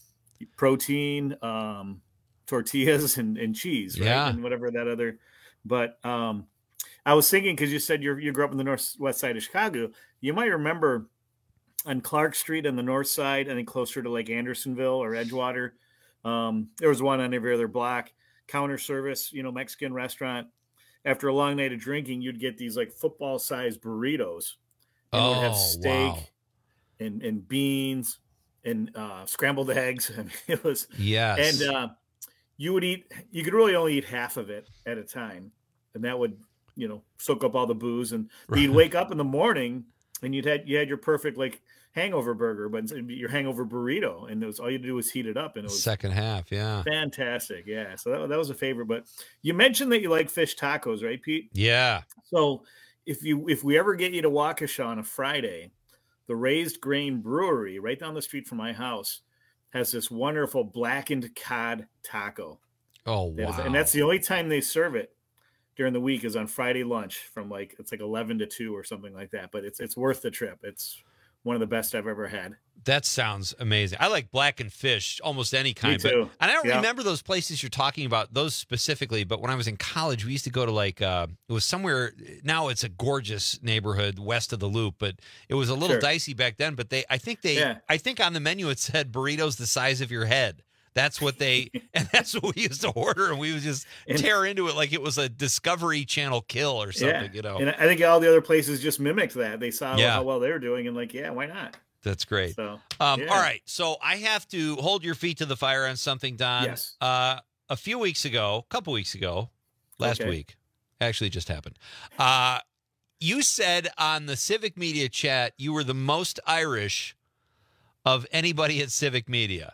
Speaker 1: protein, um, tortillas, and, and cheese, right?
Speaker 12: Yeah,
Speaker 1: and whatever that other. But um, I was thinking because you said you you grew up in the northwest side of Chicago, you might remember. On Clark Street on the north side, I think closer to like Andersonville or Edgewater. Um, there was one on every other block, counter service, you know, Mexican restaurant. After a long night of drinking, you'd get these like football sized burritos. And
Speaker 12: oh,
Speaker 1: it would have steak
Speaker 12: wow.
Speaker 1: and, and beans and uh, scrambled eggs. I mean, it was,
Speaker 12: yes.
Speaker 1: And uh, you would eat, you could really only eat half of it at a time. And that would, you know, soak up all the booze. And right. You'd wake up in the morning and you'd had, you had your perfect like hangover burger, but your hangover burrito, and it was all you had to do was heat it up, and it was
Speaker 12: second half, yeah,
Speaker 1: fantastic, yeah. So that, that was a favorite. But you mentioned that you like fish tacos, right, Pete?
Speaker 12: Yeah.
Speaker 1: So if you if we ever get you to Waukesha on a Friday, the Raised Grain Brewery right down the street from my house has this wonderful blackened cod taco.
Speaker 12: Oh wow!
Speaker 1: Is, and that's the only time they serve it during the week is on Friday lunch from like it's like eleven to two or something like that. But it's it's worth the trip. It's one of the best I've ever had.
Speaker 12: That sounds amazing. I like blackened fish, almost any kind.
Speaker 1: Me too.
Speaker 12: But, and I don't
Speaker 1: Yeah.
Speaker 12: remember those places you're talking about, those specifically, but when I was in college, we used to go to like, uh, it was somewhere, now it's a gorgeous neighborhood west of the Loop, but it was a little
Speaker 1: Sure.
Speaker 12: dicey back then. But they, I think they,
Speaker 1: Yeah.
Speaker 12: I think on the menu it said burritos the size of your head. That's what they, and that's what we used to order, and we would just
Speaker 1: And-
Speaker 12: tear into it like it was a Discovery Channel kill or something, you know.
Speaker 1: And I think all the other places just mimicked that. They saw
Speaker 12: Yeah.
Speaker 1: how well they were doing and like, yeah, why not?
Speaker 12: That's great.
Speaker 1: So,
Speaker 12: Um,
Speaker 1: yeah.
Speaker 12: All right. So I have to hold your feet to the fire on something, Don.
Speaker 1: Yes.
Speaker 12: Uh, a few weeks ago, a couple weeks ago, last
Speaker 1: Okay.
Speaker 12: week, actually just happened. Uh, you said on the Civic Media chat you were the most Irish of anybody at Civic Media.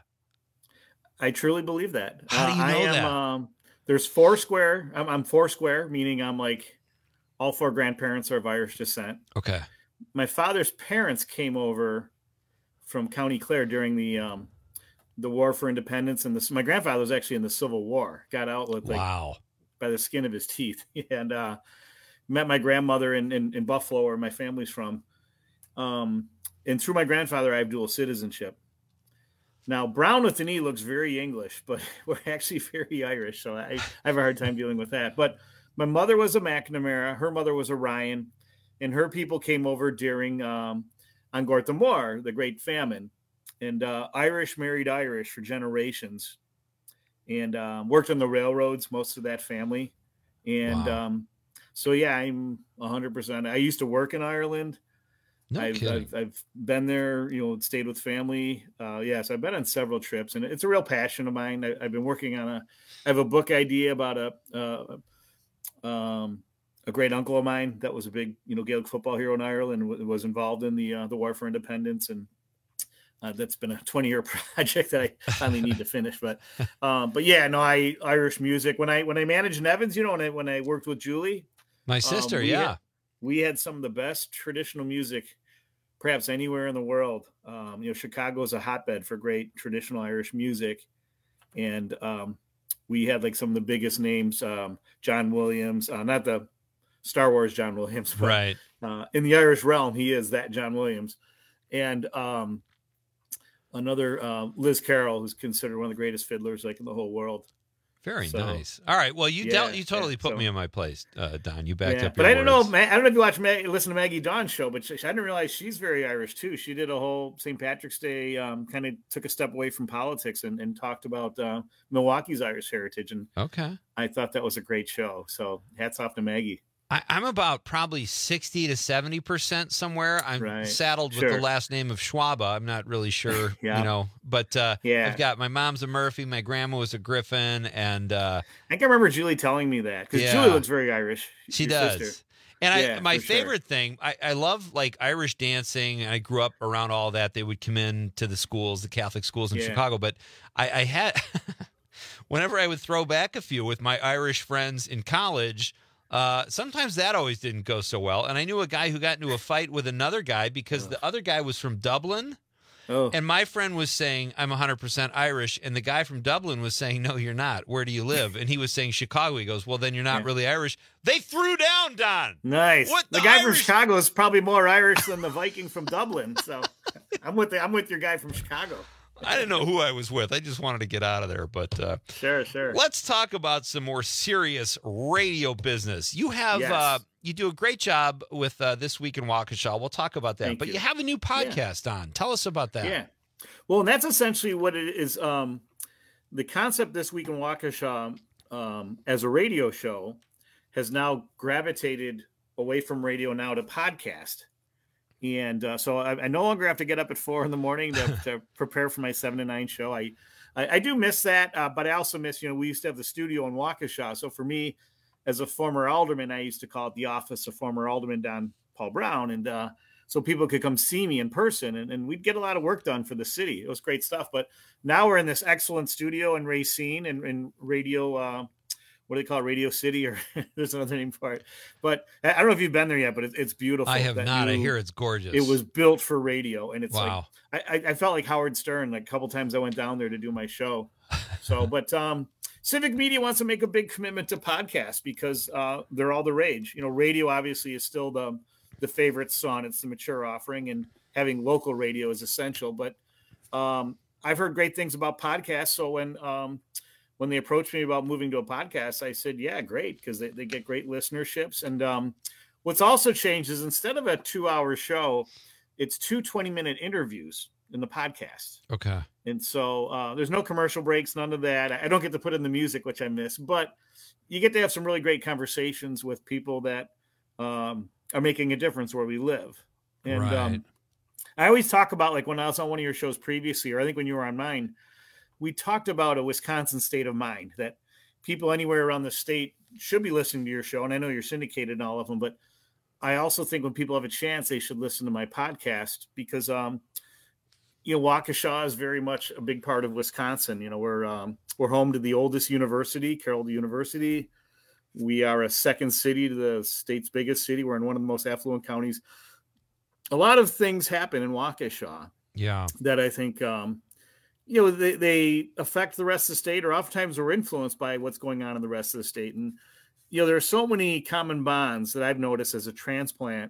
Speaker 1: I truly believe that.
Speaker 12: How do you
Speaker 1: Uh, I
Speaker 12: know
Speaker 1: am,
Speaker 12: that?
Speaker 1: Um, there's Foursquare. I'm, I'm Foursquare, meaning I'm like all four grandparents are of Irish descent.
Speaker 12: Okay.
Speaker 1: My father's parents came over from County Clare during the um, the War for Independence, and this. My grandfather was actually in the Civil War. Got out with like
Speaker 12: Wow.
Speaker 1: by the skin of his teeth, and uh, met my grandmother in, in in Buffalo, where my family's from. Um, and through my grandfather, I have dual citizenship. Now, Brown with an E looks very English, but we're actually very Irish, so I, I have a hard time dealing with that. But my mother was a McNamara, her mother was a Ryan, and her people came over during um, on Gorta Mór, the Great Famine, and uh, Irish married Irish for generations, and um, worked on the railroads. Most of that family, and
Speaker 12: Wow.
Speaker 1: um, so yeah, I'm one hundred percent. I used to work in Ireland.
Speaker 12: No
Speaker 1: I've,
Speaker 12: kidding.
Speaker 1: I've, I've been there, you know, stayed with family. Uh, yes, I've been on several trips, and it's a real passion of mine. I, I've been working on a, I have a book idea about a, uh, um, a great uncle of mine that was a big, you know, Gaelic football hero in Ireland, w- was involved in the uh, the War for Independence, and uh, that's been a twenty year project that I finally need to finish. But, um, but yeah, no, I Irish music. When I when I managed Nevins, you know, when I when I worked with Julie,
Speaker 12: My
Speaker 1: um,
Speaker 12: sister,
Speaker 1: we
Speaker 12: yeah.
Speaker 1: had- we had some of the best traditional music perhaps anywhere in the world. Um, you know, Chicago is a hotbed for great traditional Irish music. And um, we had like some of the biggest names, um, John Williams, uh, not the Star Wars John Williams, but
Speaker 12: Right.
Speaker 1: uh, in the Irish realm, he is that John Williams. And um, another uh, Liz Carroll, who's considered one of the greatest fiddlers like in the whole world.
Speaker 12: Very
Speaker 1: So,
Speaker 12: nice. All right. Well, you
Speaker 1: yeah,
Speaker 12: dealt, you totally
Speaker 1: yeah,
Speaker 12: put
Speaker 1: so-
Speaker 12: me in my place, uh, Don. You backed
Speaker 1: Yeah,
Speaker 12: up
Speaker 1: but
Speaker 12: your
Speaker 1: I don't know.
Speaker 12: words.
Speaker 1: Ma- I don't know if you watch Mag- listen to Maggie Dawn's show, but she, I didn't realize she's very Irish too. She did a whole Saint Patrick's Day, um, kind of took a step away from politics and, and talked about uh, Milwaukee's Irish heritage, and
Speaker 12: Okay.
Speaker 1: I thought that was a great show. So hats off to Maggie.
Speaker 12: I, I'm about probably sixty to seventy percent somewhere. I'm
Speaker 1: Right.
Speaker 12: saddled with
Speaker 1: Sure.
Speaker 12: the last name of Schwaba. I'm not really sure,
Speaker 1: Yeah.
Speaker 12: you know, but uh,
Speaker 1: Yeah.
Speaker 12: I've got my mom's a Murphy, my grandma was a Griffin, and uh,
Speaker 1: I can remember Julie telling me that because
Speaker 12: Yeah.
Speaker 1: Julie looks very Irish.
Speaker 12: she
Speaker 1: your
Speaker 12: does.
Speaker 1: sister.
Speaker 12: And I,
Speaker 1: Yeah,
Speaker 12: my
Speaker 1: for sure.
Speaker 12: favorite thing, I, I love like Irish dancing. I grew up around all that. They would come in to the schools, the Catholic schools in
Speaker 1: Yeah.
Speaker 12: Chicago. But I, I had, whenever I would throw back a few with my Irish friends in college, uh, sometimes that always didn't go so well. And I knew a guy who got into a fight with another guy because the other guy was from Dublin.
Speaker 1: Oh.
Speaker 12: And my friend was saying, I'm one hundred percent Irish. And the guy from Dublin was saying, no, you're not. Where do you live? And he was saying Chicago. He goes, well, then you're not
Speaker 1: Yeah.
Speaker 12: really Irish. They threw down, Don.
Speaker 1: Nice.
Speaker 12: What
Speaker 1: the,
Speaker 12: the
Speaker 1: guy from
Speaker 12: Irish-
Speaker 1: Chicago is probably more Irish than the Viking from Dublin. So I'm with the, I'm with your guy from Chicago.
Speaker 12: I didn't know who I was with. I just wanted to get out of there. But uh,
Speaker 1: Sure, sure.
Speaker 12: let's talk about some more serious radio business. You have
Speaker 1: Yes.
Speaker 12: uh, you do a great job with uh, This Week in Waukesha. We'll talk about that.
Speaker 1: Thank
Speaker 12: but you.
Speaker 1: you.
Speaker 12: have a new podcast on. Tell us about that.
Speaker 1: Yeah. Well, and that's essentially what it is. Um, the concept This Week in Waukesha um, as a radio show has now gravitated away from radio now to podcast. And uh, so I, I no longer have to get up at four in the morning to, to prepare for my seven to nine show. I, I, I do miss that, uh, but I also miss, you know, we used to have the studio in Waukesha. So for me, as a former alderman, I used to call it the office of former alderman Don Paul Brown. And uh, so people could come see me in person, and, and we'd get a lot of work done for the city. It was great stuff. But now we're in this excellent studio in Racine and, and radio, uh, what do they call it? Radio City, or there's another name for it. But I I don't know if you've been there yet, but it, it's beautiful.
Speaker 12: I have
Speaker 1: That
Speaker 12: not. I
Speaker 1: new-
Speaker 12: hear it's gorgeous.
Speaker 1: It was built for radio, and it's
Speaker 12: Wow.
Speaker 1: like I, I I felt like Howard Stern. Like a couple times I went down there to do my show. So, but um, Civic Media wants to make a big commitment to podcasts because uh, they're all the rage. You know, radio obviously is still the the favorite son. It's the mature offering, and having local radio is essential. But um, I've heard great things about podcasts. So when um, when they approached me about moving to a podcast, I said, yeah, great, because they, they get great listenerships. And um, what's also changed is instead of a two-hour show, it's two twenty-minute interviews in the podcast.
Speaker 12: Okay.
Speaker 1: And so uh, there's no commercial breaks, none of that. I don't get to put in the music, which I miss, but you get to have some really great conversations with people that um, are making a difference where we live. And
Speaker 12: Right.
Speaker 1: um, I always talk about, like when I was on one of your shows previously, or I think when you were on mine, we talked about a Wisconsin state of mind, that people anywhere around the state should be listening to your show. And I know you're syndicated in all of them, but I also think when people have a chance, they should listen to my podcast because, um, you know, Waukesha is very much a big part of Wisconsin. You know, we're um, we're home to the oldest university, Carroll University. We are a second city to the state's biggest city. We're in one of the most affluent counties. A lot of things happen in Waukesha
Speaker 12: Yeah.
Speaker 1: that I think, um, you know, they, they affect the rest of the state, or oftentimes we're influenced by what's going on in the rest of the state. And, you know, there are so many common bonds that I've noticed as a transplant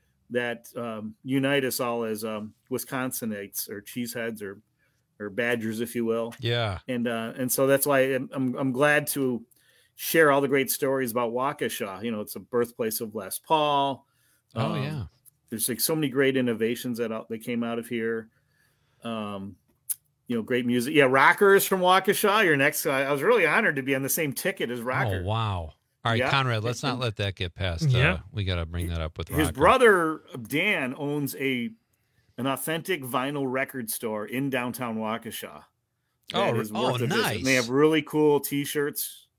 Speaker 1: that um, unite us all as um, Wisconsinites or cheeseheads or or Badgers, if you will.
Speaker 12: Yeah.
Speaker 1: And uh, and so that's why I'm, I'm I'm glad to share all the great stories about Waukesha. You know, it's a birthplace of Les Paul.
Speaker 12: Oh,
Speaker 1: Um,
Speaker 12: yeah.
Speaker 1: There's like so many great innovations that out, that came out of here. Um, you know, great music. Yeah, Rockers from Waukesha. Your next. Uh, I was really honored to be on the same ticket as Rocker.
Speaker 12: Oh, wow. All right,
Speaker 1: Yeah.
Speaker 12: Conrad, let's not let that get past. Uh,
Speaker 1: Yeah.
Speaker 12: We got to bring that up with
Speaker 1: His
Speaker 12: Rocker.
Speaker 1: brother Dan owns a an authentic vinyl record store in downtown Waukesha.
Speaker 12: Oh,
Speaker 1: That is
Speaker 12: oh,
Speaker 1: worth a visit.
Speaker 12: nice.
Speaker 1: And they have really cool T-shirts.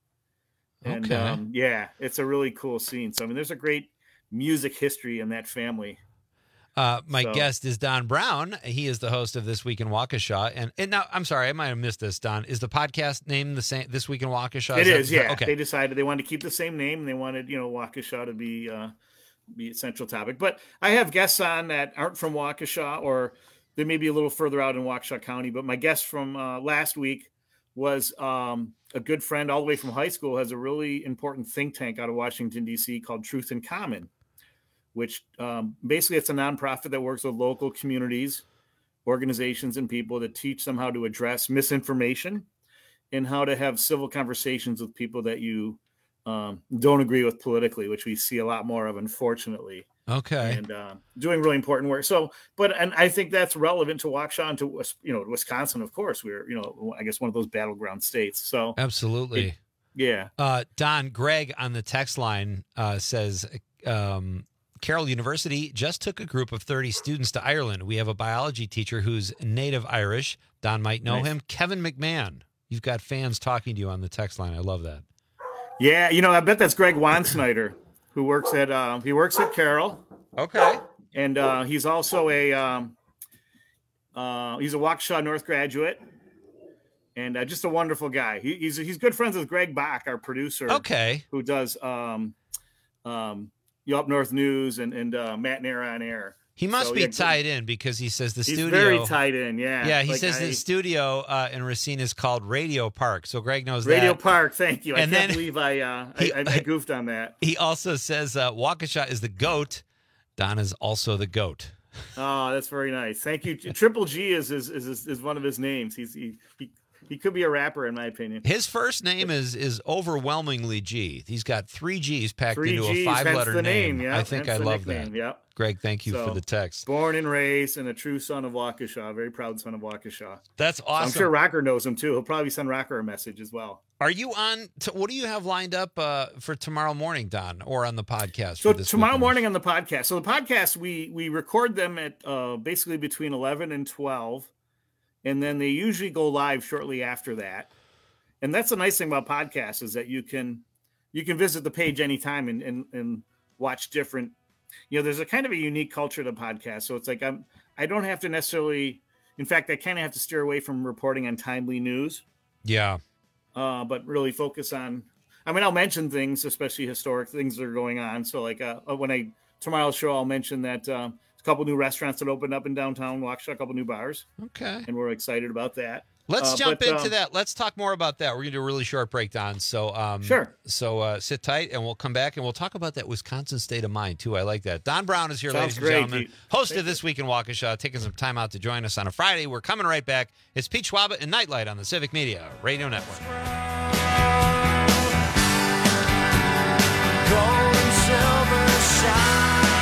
Speaker 1: And
Speaker 12: Okay.
Speaker 1: um, yeah, it's a really cool scene. So I mean, there's a great music history in that family.
Speaker 12: Uh, my
Speaker 1: So-
Speaker 12: guest is Don Brown. He is the host of This Week in Waukesha. And, and now, I'm sorry, I might have missed this, Don. Is the podcast named the same, This Week in Waukesha?
Speaker 1: It
Speaker 12: that-
Speaker 1: is, yeah.
Speaker 12: Okay.
Speaker 1: They decided they wanted to keep the same name, and they wanted, you know, Waukesha to be uh, be a central topic. But I have guests on that aren't from Waukesha, or they may be a little further out in Waukesha County. But my guest from uh, last week was um, a good friend all the way from high school, has a really important think tank out of Washington, D C called Truth in Common, which um, basically it's a nonprofit that works with local communities, organizations, and people to teach them how to address misinformation and how to have civil conversations with people that you um, don't agree with politically, which we see a lot more of, unfortunately.
Speaker 12: Okay.
Speaker 1: And uh, doing really important work. So, but and I think that's relevant to Waukesha and to Wis- you know Wisconsin, of course. We're you know I guess one of those battleground states. So
Speaker 12: Absolutely.
Speaker 1: it- yeah.
Speaker 12: Uh, Don, Greg on the text line uh, says, um, Carroll University just took a group of thirty students to Ireland. We have a biology teacher who's native Irish. Don might know
Speaker 1: Nice.
Speaker 12: him. Kevin McMahon. You've got fans talking to you on the text line. I love that.
Speaker 1: Yeah, you know, I bet that's Greg Wansnyder, who works at uh, he works at Carroll.
Speaker 12: Okay.
Speaker 1: And uh, he's also a um, uh, he's a Waukesha North graduate, and uh, just a wonderful guy. He, he's he's good friends with Greg Bach, our producer.
Speaker 12: Okay.
Speaker 1: Who does um, um, you Up North News and and uh, Matt Nair on Air.
Speaker 12: He must
Speaker 1: So,
Speaker 12: be
Speaker 1: yeah,
Speaker 12: tied in because he says the
Speaker 1: He's
Speaker 12: studio.
Speaker 1: very tied in. Yeah.
Speaker 12: Yeah, he
Speaker 1: Like,
Speaker 12: says
Speaker 1: I-
Speaker 12: the studio uh, in Racine is called Radio Park. So Greg knows
Speaker 1: Radio
Speaker 12: that.
Speaker 1: Park. Thank you. I
Speaker 12: And
Speaker 1: can't
Speaker 12: then-
Speaker 1: believe I, uh,
Speaker 12: He-
Speaker 1: I I I goofed on that.
Speaker 12: He also says uh, Waukesha is the goat. Don is also the goat.
Speaker 1: Oh, that's very nice. Thank you. Triple G is is is, is one of his names. He's he, he he could be a rapper in my opinion.
Speaker 12: His first name is is overwhelmingly G. He's got three G's packed
Speaker 1: Three
Speaker 12: into
Speaker 1: G's,
Speaker 12: a five letter
Speaker 1: hence the name. Yeah,
Speaker 12: I think
Speaker 1: hence
Speaker 12: I
Speaker 1: the
Speaker 12: love
Speaker 1: nickname.
Speaker 12: that.
Speaker 1: Yep.
Speaker 12: Greg, thank you
Speaker 1: So,
Speaker 12: for the text.
Speaker 1: Born and raised and a true son of Waukesha, very proud son of Waukesha.
Speaker 12: That's
Speaker 1: So
Speaker 12: awesome.
Speaker 1: I'm sure Rocker knows him too. He'll probably send Rocker a message as well.
Speaker 12: Are you on? To, what do you have lined up uh, for tomorrow morning, Don, or on the podcast?
Speaker 1: So
Speaker 12: for this
Speaker 1: tomorrow
Speaker 12: weekend?
Speaker 1: morning on the podcast. So the podcast we we record them at uh, basically between eleven and twelve, and then they usually go live shortly after that. And that's the nice thing about podcasts is that you can you can visit the page anytime and and, and watch different. You know, there's a kind of a unique culture to podcasts. So it's like I'm I don't have to necessarily. In fact, I kind of have to steer away from reporting on timely news.
Speaker 12: Yeah.
Speaker 1: Uh, but really focus on, I mean, I'll mention things, especially historic things that are going on. So like uh, when I, tomorrow's show, I'll mention that uh, a couple new restaurants that opened up in downtown Waukesha, a couple new bars.
Speaker 12: Okay.
Speaker 1: And we're excited about that.
Speaker 12: Let's
Speaker 1: Uh,
Speaker 12: jump
Speaker 1: but,
Speaker 12: into
Speaker 1: um,
Speaker 12: that. Let's talk more about that. We're going to do a really short breakdown. So, um,
Speaker 1: Sure.
Speaker 12: So uh, sit tight, and we'll come back, and we'll talk about that Wisconsin state of mind, too. I like that. Don Brown is here,
Speaker 1: Sounds
Speaker 12: ladies and
Speaker 1: great,
Speaker 12: gentlemen.
Speaker 1: Pete.
Speaker 12: Host
Speaker 1: Thank
Speaker 12: of This Week in Waukesha, taking some time out to join us on a Friday. We're coming right back. It's Pete Schwaba and Nightlight on the Civic Media Radio Network.
Speaker 20: Gold and silver shine.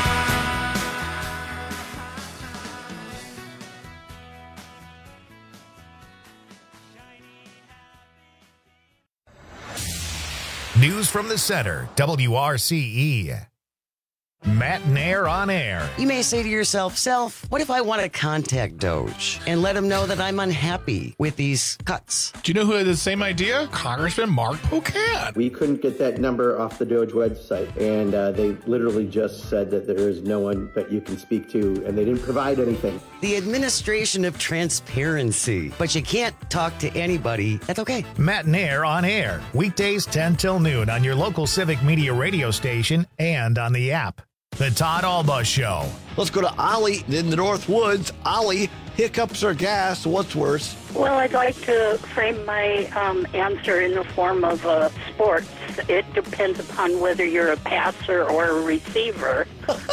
Speaker 3: News from the center, W R C E. Matt and Air on air.
Speaker 2: You may say to yourself, Self, what if I want to contact Doge and let him know that I'm unhappy with these cuts?
Speaker 4: Do you know who had the same idea? Congressman Mark Pocan.
Speaker 5: We couldn't get that number off the Doge website, and uh, they literally just said that there is no one that you can speak to, and they didn't provide anything.
Speaker 2: The administration of transparency. But you can't talk to anybody. That's okay.
Speaker 3: Matt and Air on air. Weekdays ten till noon on your local Civic Media radio station and on the app. The Todd Alba Show.
Speaker 17: Let's go to Ollie in the North Woods. Ollie, hiccups or gas? What's worse?
Speaker 7: Well, I'd like to frame my um, answer in the form of uh, sports. It depends upon whether you're a passer or a receiver.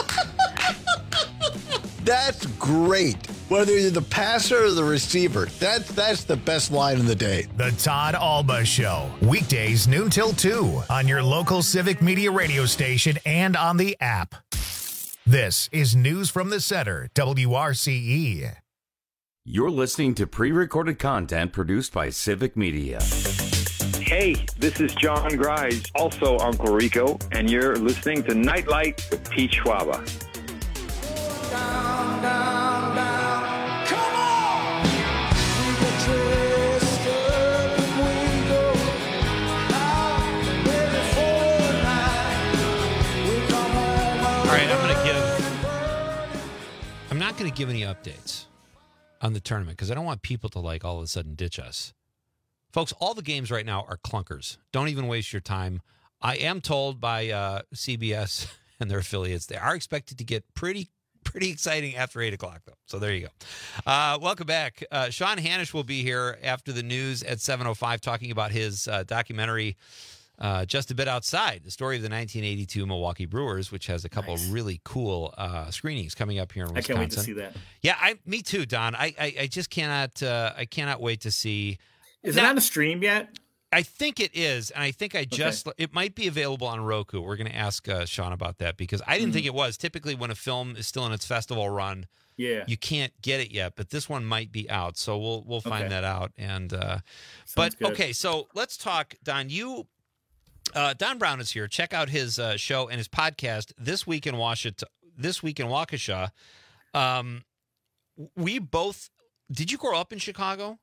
Speaker 17: That's great. Whether you're the passer or the receiver, that's that's the best line of the day.
Speaker 3: The Todd Alba Show. Weekdays noon till two on your local Civic Media radio station and on the app. This is News from the Center, W R C E.
Speaker 19: You're listening to pre-recorded content produced by Civic Media.
Speaker 8: Hey, this is John Grise, also Uncle Rico, and you're listening to Nightlight with Pete Schwaba.
Speaker 20: Down, down, down. Come on! We get dressed up and we go out, ready for a night. We come home.
Speaker 12: All right, I'm going to give. I'm not going to give any updates on the tournament because I don't want people to like all of a sudden ditch us. Folks, all the games right now are clunkers. Don't even waste your time. I am told by uh, C B S and their affiliates they are expected to get pretty Pretty exciting after eight o'clock, though. So there you go. Uh, welcome back. Uh, Sean Hanish will be here after the news at seven oh five talking about his uh, documentary, uh, Just a Bit Outside, the story of the nineteen eighty-two Milwaukee Brewers, which has a couple
Speaker 1: Nice.
Speaker 12: of really cool uh, screenings coming up here in
Speaker 1: I
Speaker 12: Wisconsin.
Speaker 1: can't wait to see that.
Speaker 12: Yeah, I, me too, Don. I, I, I just cannot. Uh, I cannot wait to see.
Speaker 1: Is
Speaker 12: Now-
Speaker 1: it on the stream yet?
Speaker 12: I think it is, and I think I just it might be available on Roku. We're going to ask uh, Sean about that because I didn't
Speaker 1: Mhm.
Speaker 12: think it was. Typically, when a film is still in its festival run,
Speaker 1: Yeah.
Speaker 12: you can't get it yet. But this one might be out, so we'll we'll find
Speaker 1: Okay.
Speaker 12: that out. And uh, but
Speaker 1: good.
Speaker 12: okay, so let's talk, Don. You, uh, Don Brown is here. Check out his uh, show and his podcast this week in Washington. This week in Waukesha. Um, we both. Did you grow up in Chicago?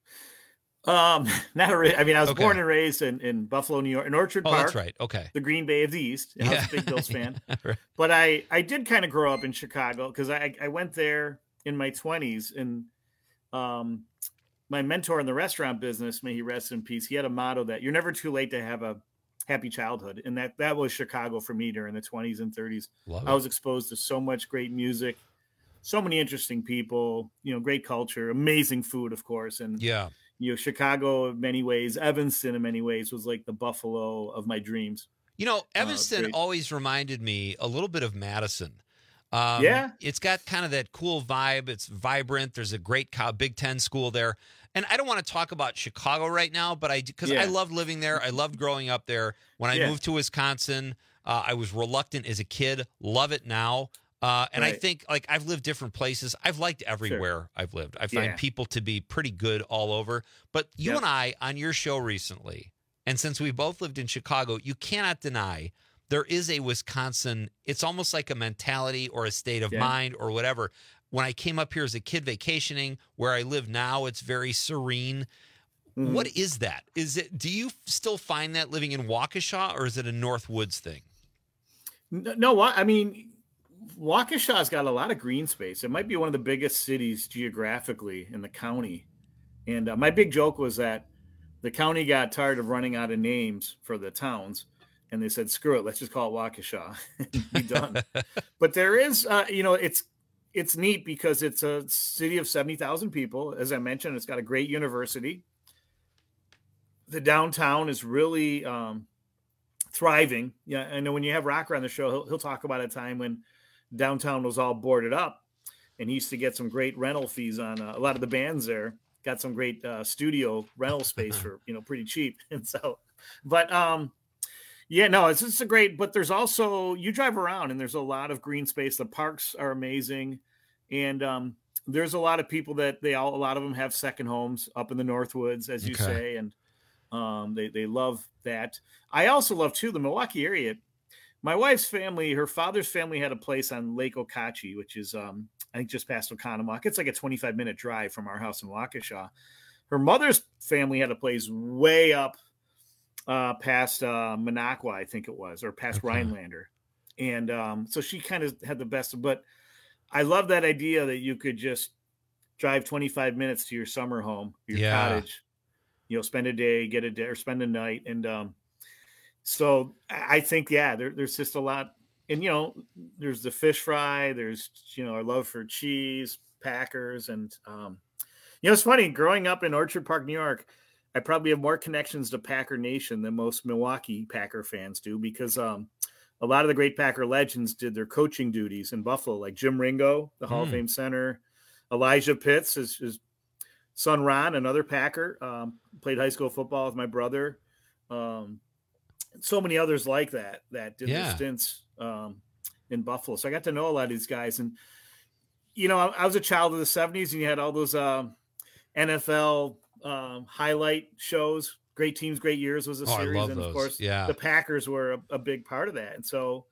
Speaker 1: Um, not really. I mean, I was
Speaker 12: Okay.
Speaker 1: born and raised in, in Buffalo, New York, in Orchard
Speaker 12: Oh,
Speaker 1: Park.
Speaker 12: that's right. Okay.
Speaker 1: The Green Bay of the East. I was
Speaker 12: Yeah.
Speaker 1: a big Bills fan.
Speaker 12: Right.
Speaker 1: But I, I did kind of grow up in Chicago because I, I went there in my twenties. And um, my mentor in the restaurant business, may he rest in peace, he had a motto that you're never too late to have a happy childhood. And that, that was Chicago for me during the twenties and thirties.
Speaker 12: Love
Speaker 1: I
Speaker 12: it.
Speaker 1: was exposed to so much great music, so many interesting people, you know, great culture, amazing food, of course. And
Speaker 12: Yeah.
Speaker 1: you know, Chicago in many ways, Evanston in many ways was like the Buffalo of my dreams.
Speaker 12: You know, Evanston
Speaker 1: great.
Speaker 12: always reminded me a little bit of Madison. Um,
Speaker 1: Yeah.
Speaker 12: It's got kind of that cool vibe. It's vibrant. There's a great co- Big Ten school there. And I don't want to talk about Chicago right now, but I, because
Speaker 1: Yeah.
Speaker 12: I loved living there. I loved growing up there. When I
Speaker 1: Yeah.
Speaker 12: moved to Wisconsin, uh, I was reluctant as a kid, love it now. Uh, and I
Speaker 1: Right.
Speaker 12: think, like, I've lived different places. I've liked everywhere I've lived. I find
Speaker 1: Yeah.
Speaker 12: people to be pretty good all over. But you
Speaker 1: Yep.
Speaker 12: and I, on your show recently, and since we both lived in Chicago, you cannot deny there is a Wisconsin, it's almost like a mentality or a state of
Speaker 1: Yeah.
Speaker 12: mind or whatever. When I came up here as a kid vacationing, where I live now, it's very serene.
Speaker 1: Mhm.
Speaker 12: What is that? Is it, do you still find that living in Waukesha, or is it a North Woods thing?
Speaker 1: No, no, what I mean, Waukesha's got a lot of green space. It might be one of the biggest cities geographically in the county. And uh, my big joke was that the county got tired of running out of names for the towns, and they said, "Screw it, let's just call it Waukesha and be done." But there is, uh, you know, it's it's neat because it's a city of seventy thousand people. As I mentioned, it's got a great university. The downtown is really um, thriving. Yeah, I know when you have Rocker on the show, he'll, he'll talk about a time when downtown was all boarded up, and he used to get some great rental fees on uh, a lot of the bands there. Got some great uh, studio rental space for, you know, pretty cheap. And so, but um, yeah, no, it's just a great, but there's also, you drive around and there's a lot of green space. The parks are amazing. And um, there's a lot of people that they all, a lot of them have second homes up in the Northwoods, as you
Speaker 12: Okay.
Speaker 1: say. And um, they, they love that. I also love too, the Milwaukee area. My wife's family, her father's family had a place on Lake Okauchee, which is, um, I think, just past Oconomowoc. It's like a twenty-five minute drive from our house in Waukesha. Her mother's family had a place way up uh, past uh, Minocqua, I think it was, or past
Speaker 12: Okay.
Speaker 1: Rhinelander. And um, so she kind of had the best. But I love that idea that you could just drive twenty-five minutes to your summer home, your
Speaker 12: Yeah.
Speaker 1: cottage, you know, spend a day, get a day, or spend a night. And um, so I I think, yeah, there, there's just a lot. And, you know, there's the fish fry, there's, you know, our love for cheese, Packers. And, um, you know, it's funny, growing up in Orchard Park, New York, I probably have more connections to Packer Nation than most Milwaukee Packer fans do, because um, a lot of the great Packer legends did their coaching duties in Buffalo, like Jim Ringo, the Hall of
Speaker 12: Hmm.
Speaker 1: Fame center. Elijah Pitts, his, his son Ron, another Packer, um, played high school football with my brother. Um, so many others like that that did
Speaker 12: Yeah.
Speaker 1: their stints um, in Buffalo. So I got to know a lot of these guys. And, you know, I, I was a child of the seventies, and you had all those um, N F L um, highlight shows. Great Teams, Great Years was a
Speaker 12: Oh, I
Speaker 1: series.
Speaker 12: love
Speaker 1: and, of
Speaker 12: those.
Speaker 1: course,
Speaker 12: Yeah.
Speaker 1: the Packers were a, a big part of that. And so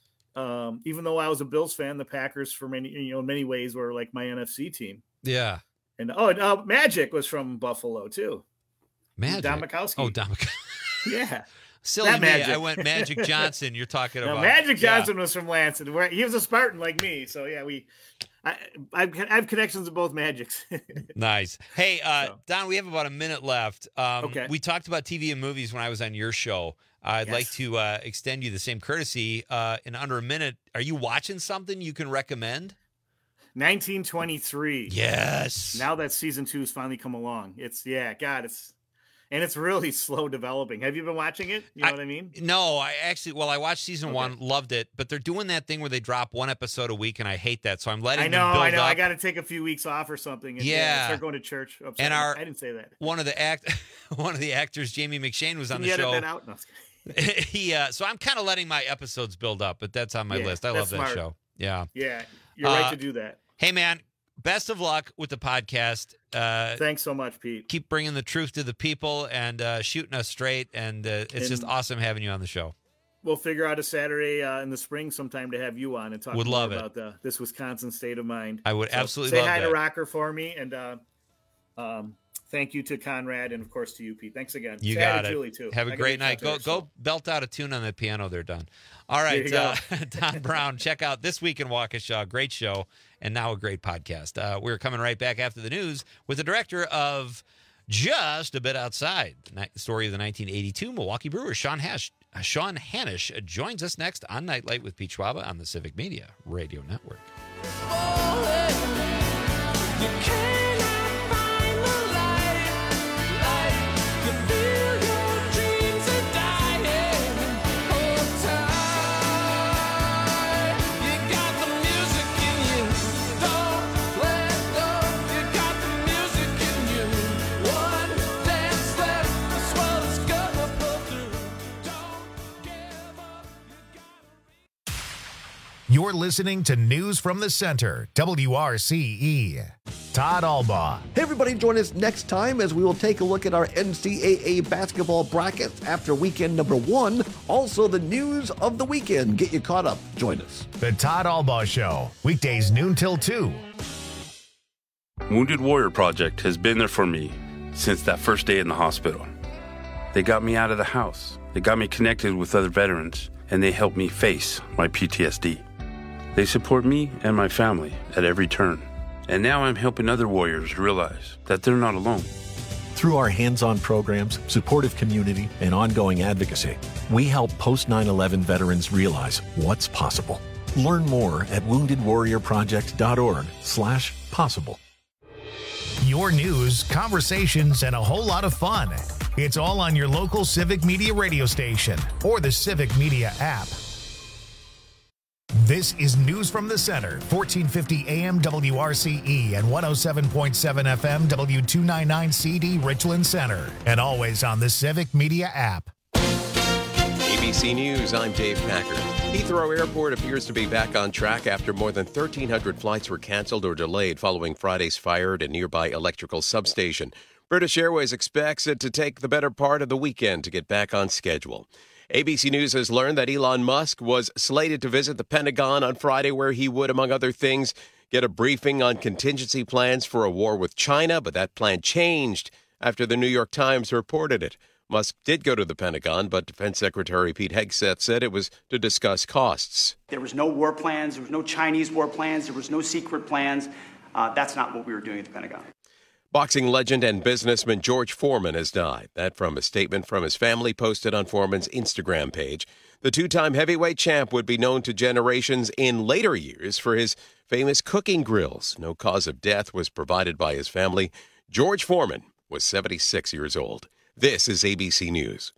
Speaker 1: um, even though I was a Bills fan, the Packers, for many, you know, in many ways, were like my N F C team.
Speaker 12: Yeah.
Speaker 1: And, oh, and uh, Magic was from Buffalo, too.
Speaker 12: Magic.
Speaker 1: Don Mikowski.
Speaker 12: Oh, Don Mikowski.
Speaker 1: Yeah.
Speaker 12: Silly
Speaker 1: That
Speaker 12: me.
Speaker 1: Magic.
Speaker 12: I went Magic Johnson. You're talking
Speaker 1: No,
Speaker 12: about
Speaker 1: Magic
Speaker 12: Yeah.
Speaker 1: Johnson was from Lansing. Where he was a Spartan like me. So, yeah, we I, I've, I have connections with both Magics.
Speaker 12: Nice. Hey, uh, Don, we have about a minute left. Um,
Speaker 1: Okay.
Speaker 12: We talked about T V and movies when I was on your show. I'd
Speaker 1: Yes.
Speaker 12: like to uh, extend you the same courtesy uh, in under a minute. Are you watching something you can recommend?
Speaker 1: nineteen twenty-three.
Speaker 12: Yes.
Speaker 1: Now that season two has finally come along. It's, yeah, God, it's, and it's really slow developing. Have you been watching it? You know what I mean?
Speaker 12: No, I actually, well, I watched season one, loved it, but they're doing that thing where they drop one episode a week, and I hate that. So I'm letting
Speaker 1: I know,
Speaker 12: them build
Speaker 1: I know.
Speaker 12: up.
Speaker 1: I got to take a few weeks off or something. And,
Speaker 12: Yeah.
Speaker 1: start going to church. Oh,
Speaker 12: And
Speaker 1: sorry,
Speaker 12: our-
Speaker 1: I didn't say that.
Speaker 12: One of the act, one of the actors, Jamie McShane, was on
Speaker 1: Can
Speaker 12: the
Speaker 1: you edit
Speaker 12: show.
Speaker 1: that out? No,
Speaker 12: he, uh, so I'm kind of letting my episodes build up, but that's on my
Speaker 1: Yeah,
Speaker 12: list. I love
Speaker 1: that's
Speaker 12: that
Speaker 1: smart.
Speaker 12: show. Yeah.
Speaker 1: Yeah, you're right
Speaker 12: Uh,
Speaker 1: to do that.
Speaker 12: Hey, man, best of luck with the podcast. Uh,
Speaker 1: Thanks so much, Pete.
Speaker 12: Keep bringing the truth to the people and uh, shooting us straight. And uh, it's just
Speaker 1: And-
Speaker 12: awesome having you on the show.
Speaker 1: We'll figure out a Saturday uh, in the spring sometime to have you on and talk
Speaker 12: Would
Speaker 1: more
Speaker 12: love it.
Speaker 1: about the, this Wisconsin state of mind.
Speaker 12: I would
Speaker 1: So
Speaker 12: absolutely
Speaker 1: say
Speaker 12: love
Speaker 1: hi
Speaker 12: that.
Speaker 1: to Rocker for me, and uh, um, thank you to Conrad, and of course to you, Pete. Thanks again.
Speaker 12: You
Speaker 1: Say hi
Speaker 12: got
Speaker 1: to
Speaker 12: it.
Speaker 1: Julie too.
Speaker 12: Have a
Speaker 1: I gotta
Speaker 12: great
Speaker 1: reach out
Speaker 12: night.
Speaker 1: to
Speaker 12: Go
Speaker 1: her,
Speaker 12: go
Speaker 1: so.
Speaker 12: belt out a tune on that piano there, Don. All
Speaker 1: There
Speaker 12: right,
Speaker 1: you go.
Speaker 12: uh, Don Brown, check out This Week in Waukesha. Great show, and now a great podcast. Uh, we're coming right back after the news with the director of Just a Bit Outside, the ni- story of the nineteen eighty-two Milwaukee Brewers, Sean Hash. Uh, Sean Hanish uh, joins us next on Nightlight with Pete Schwaba on the Civic Media Radio Network.
Speaker 3: You're listening to News from the Center, W R C E. Todd Albaugh.
Speaker 9: Hey, everybody, join us next time as we will take a look at our N C double A basketball brackets after weekend number one. Also, the news of the weekend. Get you caught up. Join us.
Speaker 3: The Todd Albaugh Show, weekdays noon till two.
Speaker 10: Wounded Warrior Project has been there for me since that first day in the hospital. They got me out of the house. They got me connected with other veterans, and they helped me face my P T S D. They support me and my family at every turn. And now I'm helping other warriors realize that they're not alone.
Speaker 11: Through our hands-on programs, supportive community, and ongoing advocacy, we help post nine eleven veterans realize what's possible. Learn more at wounded warrior project dot org slash possible.
Speaker 3: Your news, conversations, and a whole lot of fun. It's all on your local Civic Media radio station or the Civic Media app. This is News from the Center, fourteen fifty A M W R C E and one oh seven point seven F M W two ninety-nine C D Richland Center, and always on the Civic Media app.
Speaker 14: A B C News, I'm Dave Packer. Heathrow Airport appears to be back on track after more than thirteen hundred flights were canceled or delayed following Friday's fire at a nearby electrical substation. British Airways expects it to take the better part of the weekend to get back on schedule. A B C News has learned that Elon Musk was slated to visit the Pentagon on Friday, where he would, among other things, get a briefing on contingency plans for a war with China, but that plan changed after the New York Times reported it. Musk did go to the Pentagon, but Defense Secretary Pete Hegseth said it was to discuss costs.
Speaker 15: There was no war plans. There was no Chinese war plans. There was no secret plans. Uh, that's not what we were doing at the Pentagon.
Speaker 14: Boxing legend and businessman George Foreman has died. That from a statement from his family posted on Foreman's Instagram page. The two-time heavyweight champ would be known to generations in later years for his famous cooking grills. No cause of death was provided by his family. George Foreman was seventy-six years old. This is A B C News.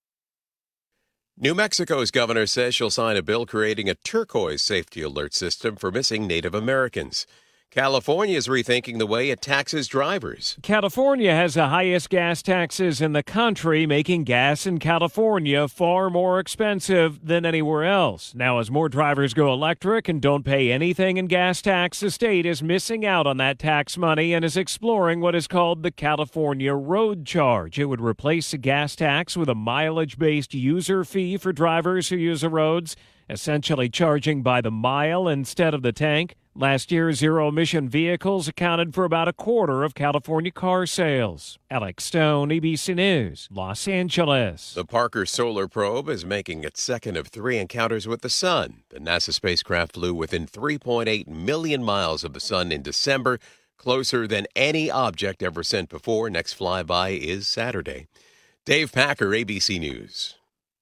Speaker 14: New Mexico's governor says she'll sign a bill creating a turquoise safety alert system for missing Native Americans. California is rethinking the way it taxes drivers.
Speaker 16: California has the highest gas taxes in the country, making gas in California far more expensive than anywhere else. Now, as more drivers go electric and don't pay anything in gas tax, the state is missing out on that tax money and is exploring what is called the California Road Charge. It would replace the gas tax with a mileage-based user fee for drivers who use the roads, essentially charging by the mile instead of the tank. Last year, zero-emission vehicles accounted for about a quarter of California car sales. Alex Stone, A B C News, Los Angeles.
Speaker 14: The Parker Solar Probe is making its second of three encounters with the sun. The NASA spacecraft flew within three point eight million miles of the sun in December, closer than any object ever sent before. Next flyby is Saturday. Dave Packer, A B C News.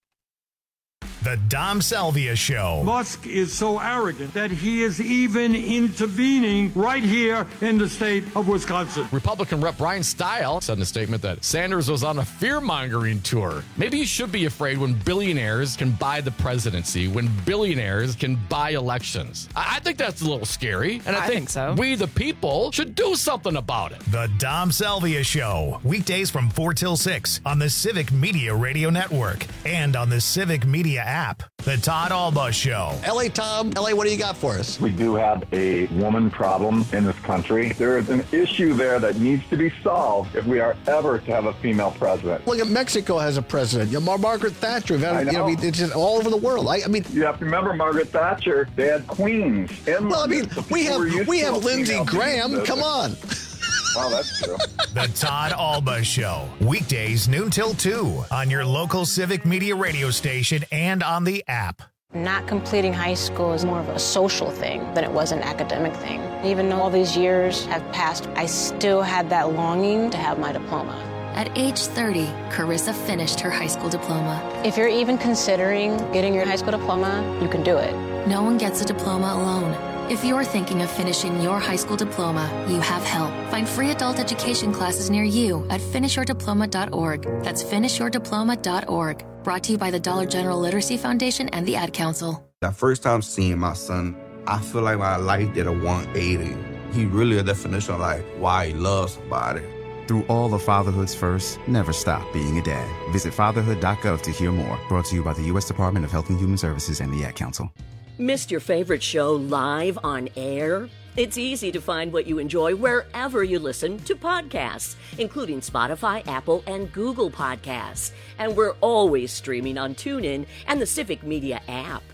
Speaker 3: The Dom Salvia Show.
Speaker 18: Musk is so arrogant that he is even intervening right here in the state of Wisconsin.
Speaker 21: Republican Rep Brian Stile said in a statement that Sanders was on a fear-mongering tour. Maybe you should be afraid when billionaires can buy the presidency, when billionaires can buy elections. I, I think that's a little scary, and I,
Speaker 22: I
Speaker 21: think,
Speaker 22: think so.
Speaker 21: we, the people, should do something about it.
Speaker 3: The Dom Salvia Show. Weekdays from four till six on the Civic Media Radio Network and on the Civic Media app. The Todd Alba Show.
Speaker 9: L A Tom, L A, what do you got for us?
Speaker 23: We do have a woman problem in this country. There is an issue there that needs to be solved if we are ever to have a female president.
Speaker 9: Look at Mexico has a president. You know, Margaret Thatcher.
Speaker 23: I
Speaker 9: You know,
Speaker 23: know.
Speaker 9: it's just all over the world. I, I mean,
Speaker 23: You have to remember Margaret Thatcher. They had queens. In
Speaker 9: well, I mean,
Speaker 23: London, so
Speaker 9: we
Speaker 23: people
Speaker 9: have
Speaker 23: were used
Speaker 9: we
Speaker 23: to
Speaker 9: have
Speaker 23: a
Speaker 9: Lindsey
Speaker 23: female
Speaker 9: Graham.
Speaker 23: being
Speaker 9: Come on.
Speaker 23: Well, that's true.
Speaker 3: The Todd Alba Show. Weekdays noon till two on your local Civic Media radio station and on the app.
Speaker 24: Not completing high school is more of a social thing than it was an academic thing. Even though all these years have passed, I still had that longing to have my diploma.
Speaker 25: At age thirty, Carissa finished her high school diploma.
Speaker 24: If you're even considering getting your high school diploma, you can do it.
Speaker 25: No one gets a diploma alone. If you're thinking of finishing your high school diploma, you have help. Find free adult education classes near you at finish your diploma dot org. That's finish your diploma dot org. Brought to you by the Dollar General Literacy Foundation and the Ad Council.
Speaker 26: The first time seeing my son, I feel like my life did a one eighty. He really a definition of like why he loves somebody.
Speaker 27: Through all of fatherhood's first, never stop being a dad. Visit fatherhood dot gov to hear more. Brought to you by the U S Department of Health and Human Services and the Ad Council.
Speaker 6: Missed your favorite show live on air? It's easy to find what you enjoy wherever you listen to podcasts, including Spotify, Apple, and Google Podcasts. And we're always streaming on TuneIn and the Civic Media app.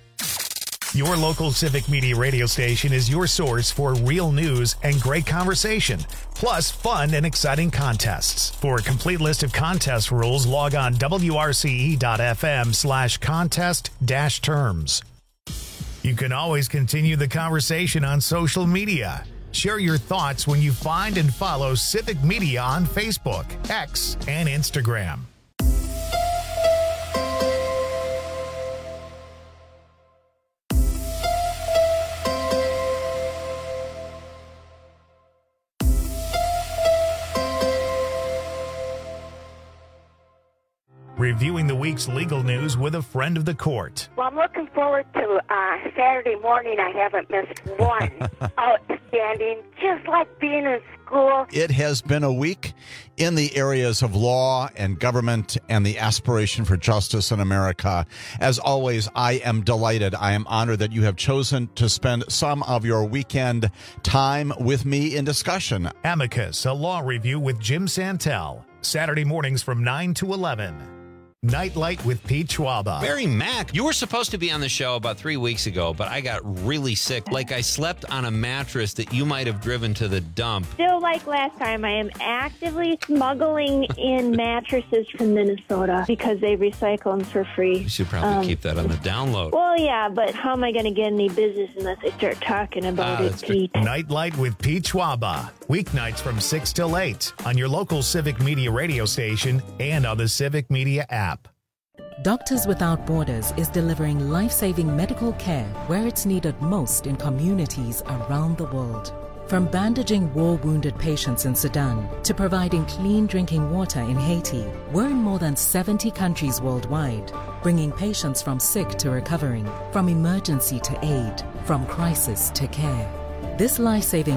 Speaker 3: Your local Civic Media radio station is your source for real news and great conversation, plus fun and exciting contests. For a complete list of contest rules, log on W R C E dot F M slash contest dash terms. You can always continue the conversation on social media. Share your thoughts when you find and follow Civic Media on Facebook, X, and Instagram. reviewing the week's legal news with a friend of the court.
Speaker 2: Well, I'm looking forward to uh, Saturday morning. I haven't missed one. Outstanding. Just like being in school.
Speaker 4: It has been a week in the areas of law and government and the aspiration for justice in America. As always, I am delighted. I am honored that you have chosen to spend some of your weekend time with me in discussion.
Speaker 3: Amicus, a law review with Jim Santel. Saturday mornings from nine to eleven. Nightlight with Pete Schwaba.
Speaker 12: Barry Mack, you were supposed to be on the show about three weeks ago, but I got really sick. Like I slept on a mattress that you might have driven to the dump.
Speaker 5: Still like last time, I am actively smuggling in mattresses from Minnesota because they recycle them for free.
Speaker 12: You should probably um, keep that on the download.
Speaker 5: Well, yeah, but how am I going to get any business unless I start talking about uh, it, Pete?
Speaker 3: Nightlight with Pete Schwaba. Weeknights from six till eight on your local Civic Media radio station and on the Civic Media app.
Speaker 7: Doctors Without Borders is delivering life-saving medical care where it's needed most in communities around the world. From bandaging war-wounded patients in Sudan to providing clean drinking water in Haiti, we're in more than seventy countries worldwide, bringing patients from sick to recovering, from emergency to aid, from crisis to care. This life-saving